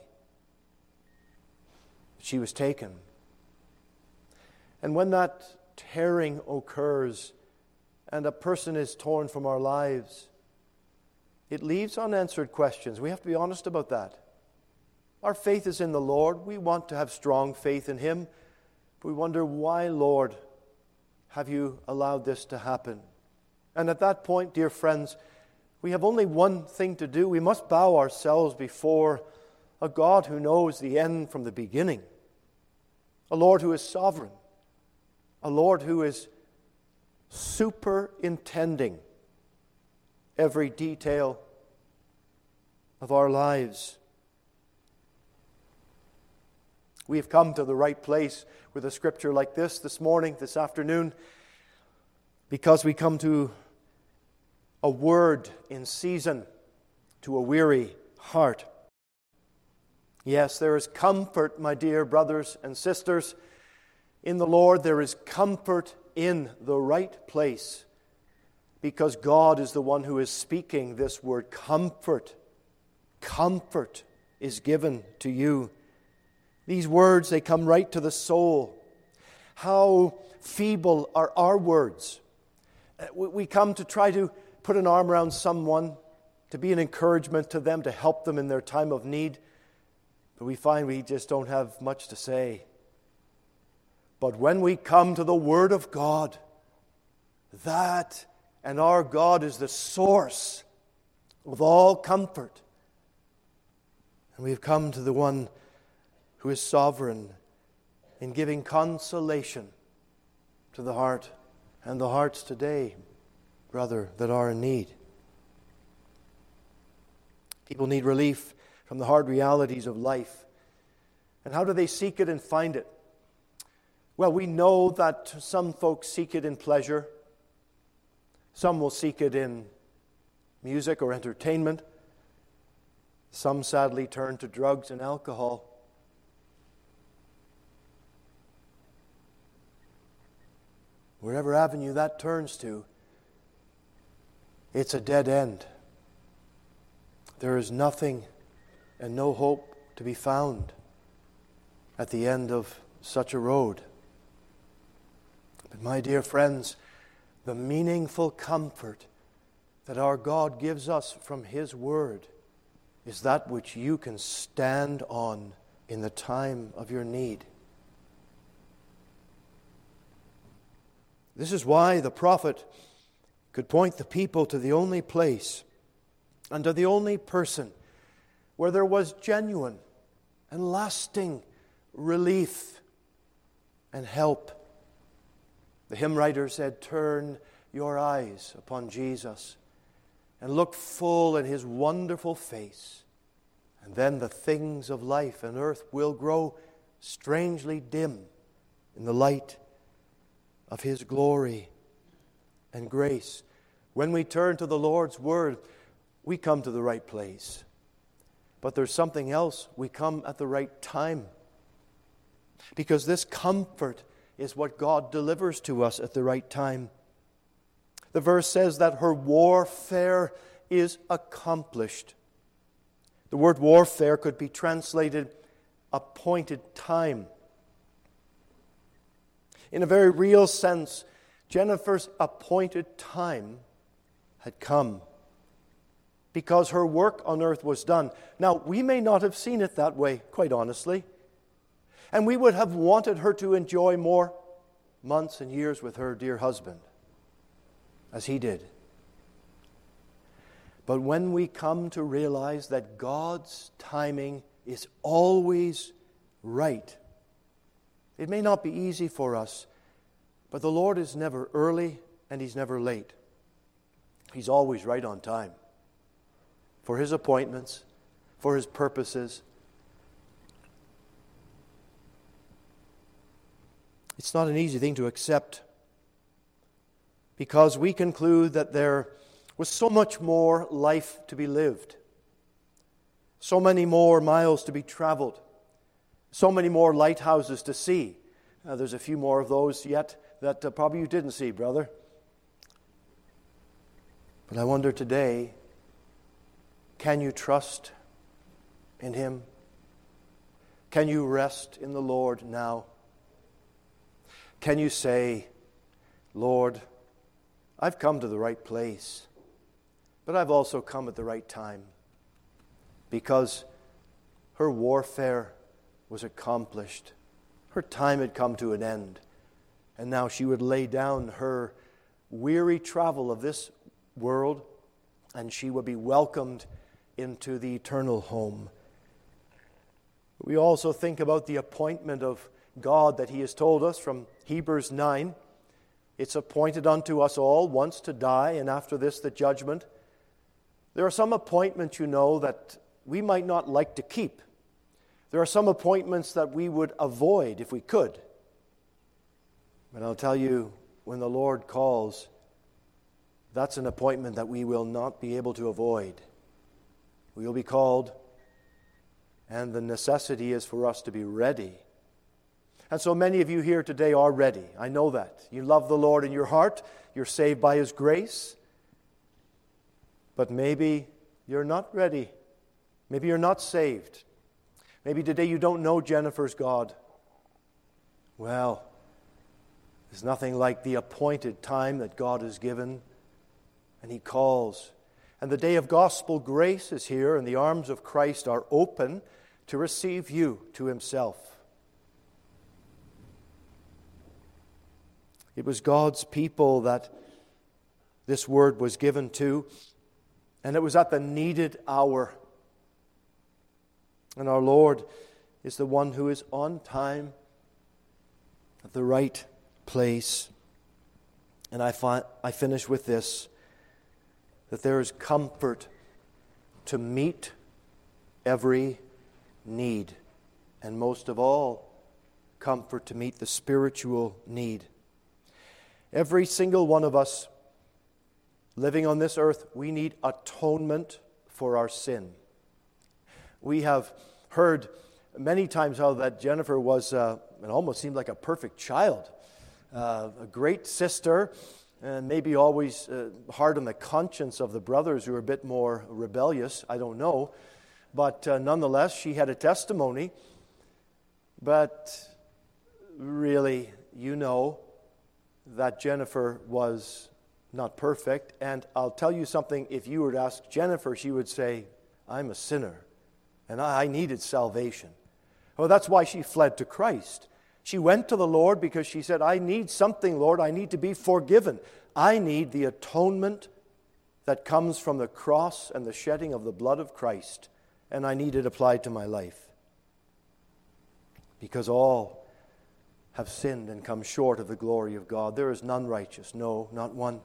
that she was taken. And when that tearing occurs and a person is torn from our lives, it leaves unanswered questions. We have to be honest about that. Our faith is in the Lord. We want to have strong faith in Him. But we wonder, why, Lord, have you allowed this to happen? And at that point, dear friends, we have only one thing to do. We must bow ourselves before a God who knows the end from the beginning, a Lord who is sovereign, a Lord who is superintending every detail of our lives. We have come to the right place with a scripture like this morning, this afternoon, because we come to a word in season to a weary heart. Yes, there is comfort, my dear brothers and sisters, in the Lord. There is comfort in the right place, because God is the one who is speaking this word. Comfort is given to you. These words, they come right to the soul. How feeble are our words. We come to try to put an arm around someone, to be an encouragement to them, to help them in their time of need. But we find we just don't have much to say. But when we come to the Word of God, that and our God is the source of all comfort. And we've come to the one who is sovereign in giving consolation to the heart and the hearts today, brother, that are in need. People need relief from the hard realities of life. And how do they seek it and find it? Well, we know that some folks seek it in pleasure. Some will seek it in music or entertainment. Some sadly turn to drugs and alcohol. Wherever avenue that turns to, it's a dead end. There is nothing and no hope to be found at the end of such a road. But my dear friends, the meaningful comfort that our God gives us from His Word is that which you can stand on in the time of your need. This is why the prophet could point the people to the only place and to the only person where there was genuine and lasting relief and help. The hymn writer said, "Turn your eyes upon Jesus and look full in His wonderful face, and then the things of life and earth will grow strangely dim in the light of His glory and grace." When we turn to the Lord's Word, we come to the right place. But there's something else. We come at the right time. Because this comfort is what God delivers to us at the right time. The verse says that her warfare is accomplished. The word warfare could be translated appointed time. In a very real sense, Jennifer's appointed time had come because her work on earth was done. Now, we may not have seen it that way, quite honestly, and we would have wanted her to enjoy more months and years with her dear husband, as he did. But when we come to realize that God's timing is always right, it may not be easy for us, but the Lord is never early and He's never late. He's always right on time for His appointments, for His purposes. It's not an easy thing to accept because we conclude that there was so much more life to be lived, so many more miles to be traveled, so many more lighthouses to see. There's a few more of those yet that probably you didn't see, brother. But I wonder today, can you trust in Him? Can you rest in the Lord now? Can you say, Lord, I've come to the right place, but I've also come at the right time because her warfare was accomplished. Her time had come to an end, and now she would lay down her weary travel of this world, and she would be welcomed into the eternal home. We also think about the appointment of God that He has told us from Hebrews 9. It's appointed unto us all once to die, and after this the judgment. There are some appointments, you know, that we might not like to keep. There are some appointments that we would avoid if we could. But I'll tell you, when the Lord calls, that's an appointment that we will not be able to avoid. We will be called, and the necessity is for us to be ready. And so many of you here today are ready. I know that. You love the Lord in your heart. You're saved by His grace. But maybe you're not ready. Maybe you're not saved. Maybe today you don't know Jennifer's God. Well, there's nothing like the appointed time that God has given, and He calls. And the day of gospel grace is here, and the arms of Christ are open to receive you to Himself. It was God's people that this word was given to, and it was at the needed hour. And our Lord is the one who is on time, at the right place. And I finish with this, that there is comfort to meet every need, and most of all, comfort to meet the spiritual need. Every single one of us living on this earth, we need atonement for our sin. We have heard many times how that Jennifer was, it almost seemed like a perfect child, a great sister, and maybe always hard on the conscience of the brothers who are a bit more rebellious. I don't know. But nonetheless, she had a testimony. But really, you know that Jennifer was not perfect. And I'll tell you something, if you were to ask Jennifer, she would say, I'm a sinner, and I needed salvation. Well, that's why she fled to Christ. She went to the Lord because she said, I need something, Lord. I need to be forgiven. I need the atonement that comes from the cross and the shedding of the blood of Christ, and I need it applied to my life. Because all have sinned and come short of the glory of God. There is none righteous, no, not one.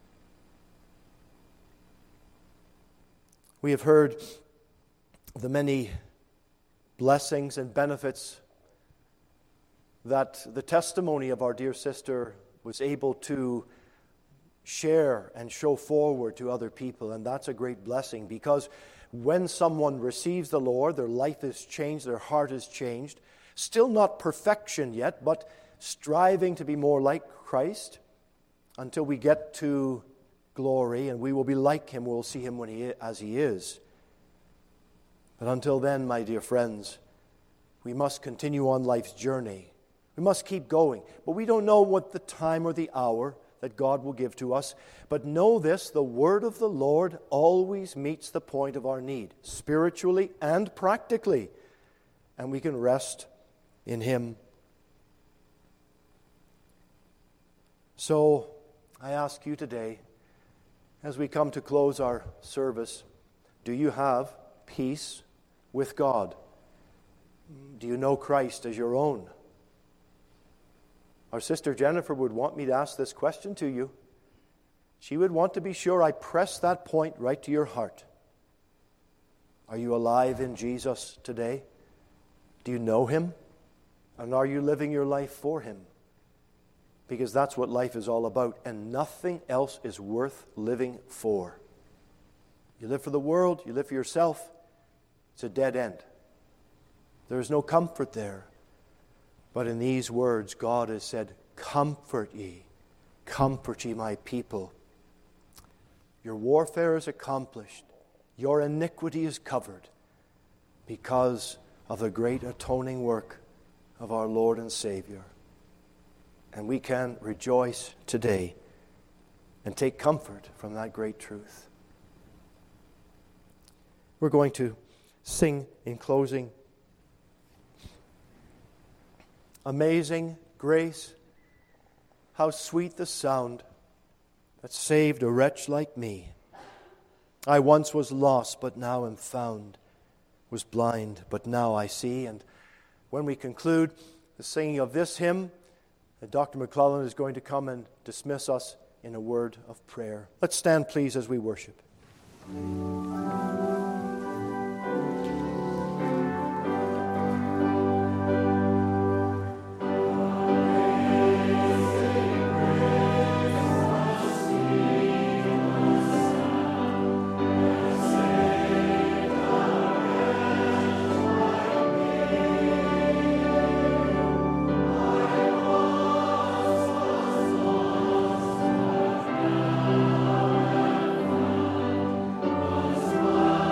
We have heard the many blessings and benefits that the testimony of our dear sister was able to share and show forward to other people, and that's a great blessing, because when someone receives the Lord, their life is changed, their heart is changed. Still not perfection yet, but striving to be more like Christ until we get to glory, and we will be like Him. We'll see Him as He is. But until then, my dear friends, we must continue on life's journey. We must keep going. But we don't know what the time or the hour that God will give to us. But know this, the word of the Lord always meets the point of our need, spiritually and practically. And we can rest in Him. So I ask you today, as we come to close our service, do you have peace with God? Do you know Christ as your own? Our sister Jennifer would want me to ask this question to you. She would want to be sure I press that point right to your heart. Are you alive in Jesus today? Do you know Him? And are you living your life for Him? Because that's what life is all about, and nothing else is worth living for. You live for the world, you live for yourself, it's a dead end. There is no comfort there. But in these words, God has said, comfort ye, my people. Your warfare is accomplished. Your iniquity is covered because of the great atoning work of our Lord and Savior. And we can rejoice today and take comfort from that great truth. We're going to sing in closing, Amazing Grace, how sweet the sound that saved a wretch like me. I once was lost, but now am found, was blind, but now I see. And when we conclude the singing of this hymn, Dr. McClellan is going to come and dismiss us in a word of prayer. Let's stand, please, as we worship. Amen.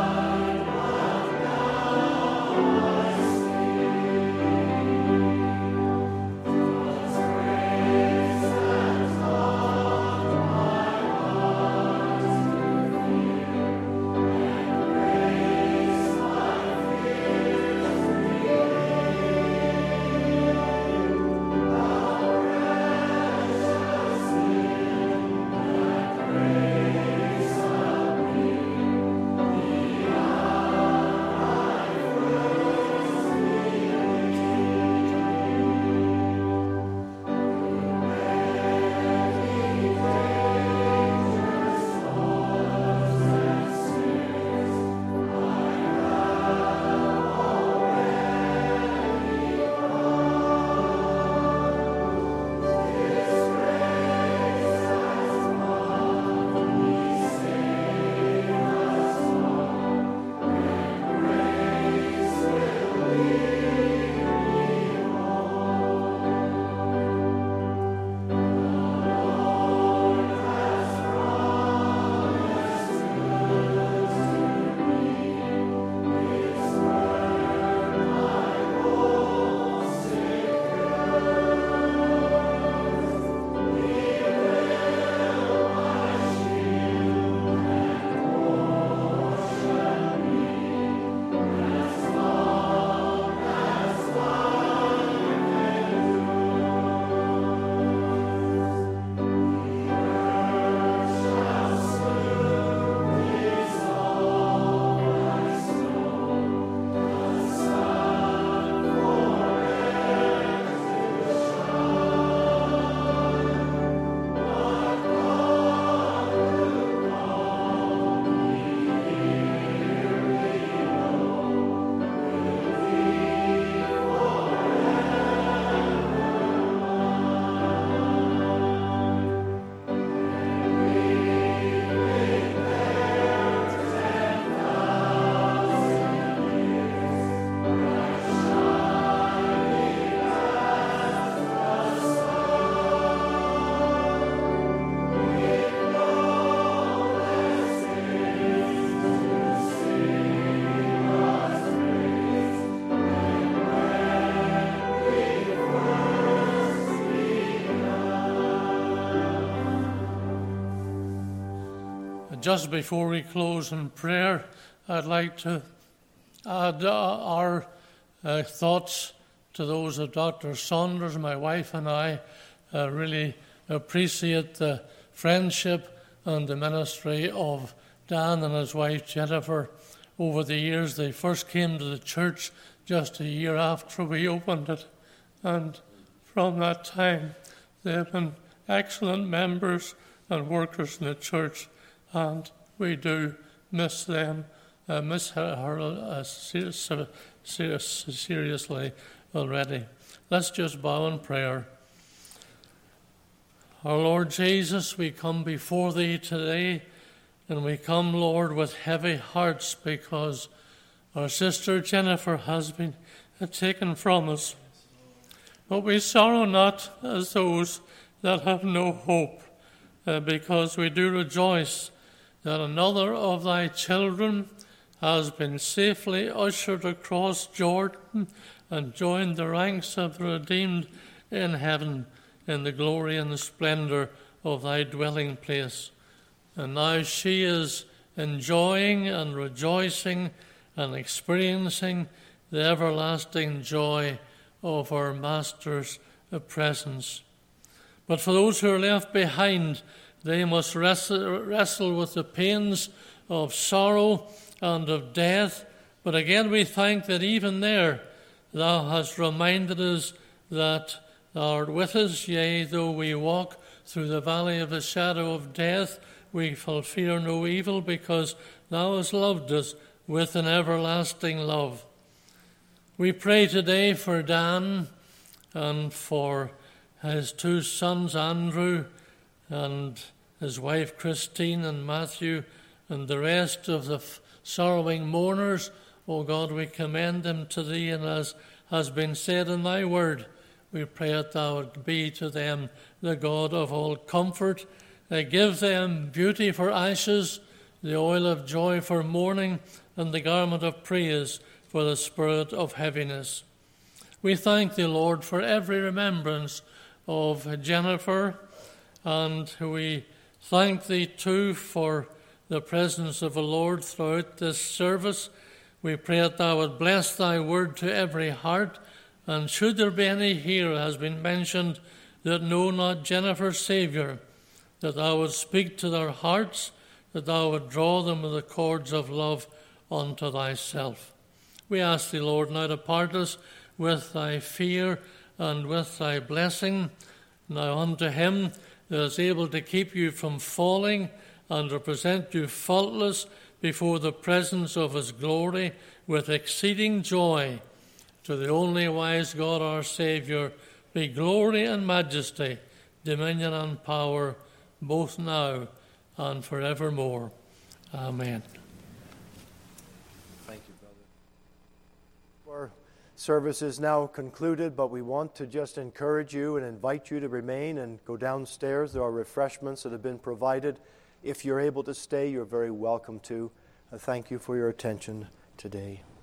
just before we close in prayer, I'd like to add our thoughts to those of Dr. Saunders. My wife and I really appreciate the friendship and the ministry of Dan and his wife Jennifer over the years. They first came to the church just a year after we opened it, and from that time they have been excellent members and workers in the church, and we do miss them, miss her seriously already. Let's just bow in prayer. Our Lord Jesus, we come before Thee today, and we come, Lord, with heavy hearts because our sister Jennifer has been taken from us. But we sorrow not as those that have no hope, because we do rejoice that another of Thy children has been safely ushered across Jordan and joined the ranks of the redeemed in heaven in the glory and the splendor of Thy dwelling place. And now she is enjoying and rejoicing and experiencing the everlasting joy of our Master's presence. But for those who are left behind, they must wrestle with the pains of sorrow and of death. But again, we thank that even there, Thou hast reminded us that Thou art with us. Yea, though we walk through the valley of the shadow of death, we shall fear no evil, because Thou hast loved us with an everlasting love. We pray today for Dan and for his two sons, Andrew, and his wife Christine, and Matthew, and the rest of the sorrowing mourners. O God, we commend them to Thee, and as has been said in Thy word, we pray that Thou would be to them the God of all comfort. Give them beauty for ashes, the oil of joy for mourning, and the garment of praise for the spirit of heaviness. We thank Thee, Lord, for every remembrance of Jennifer, and we thank Thee too for the presence of the Lord throughout this service. We pray that Thou would bless Thy word to every heart, and should there be any here, as has been mentioned, that know not Jennifer's Saviour, that Thou would speak to their hearts, that Thou would draw them with the cords of love unto Thyself. We ask Thee, Lord, now to part us with Thy fear and with Thy blessing. Now unto him that is able to keep you from falling and to present you faultless before the presence of his glory with exceeding joy, to the only wise God our Saviour, be glory and majesty, dominion and power, both now and forevermore. Amen. Thank you, brother. Our service is now concluded, but we want to just encourage you and invite you to remain and go downstairs. There are refreshments that have been provided. If you're able to stay, you're very welcome to. Thank you for your attention today.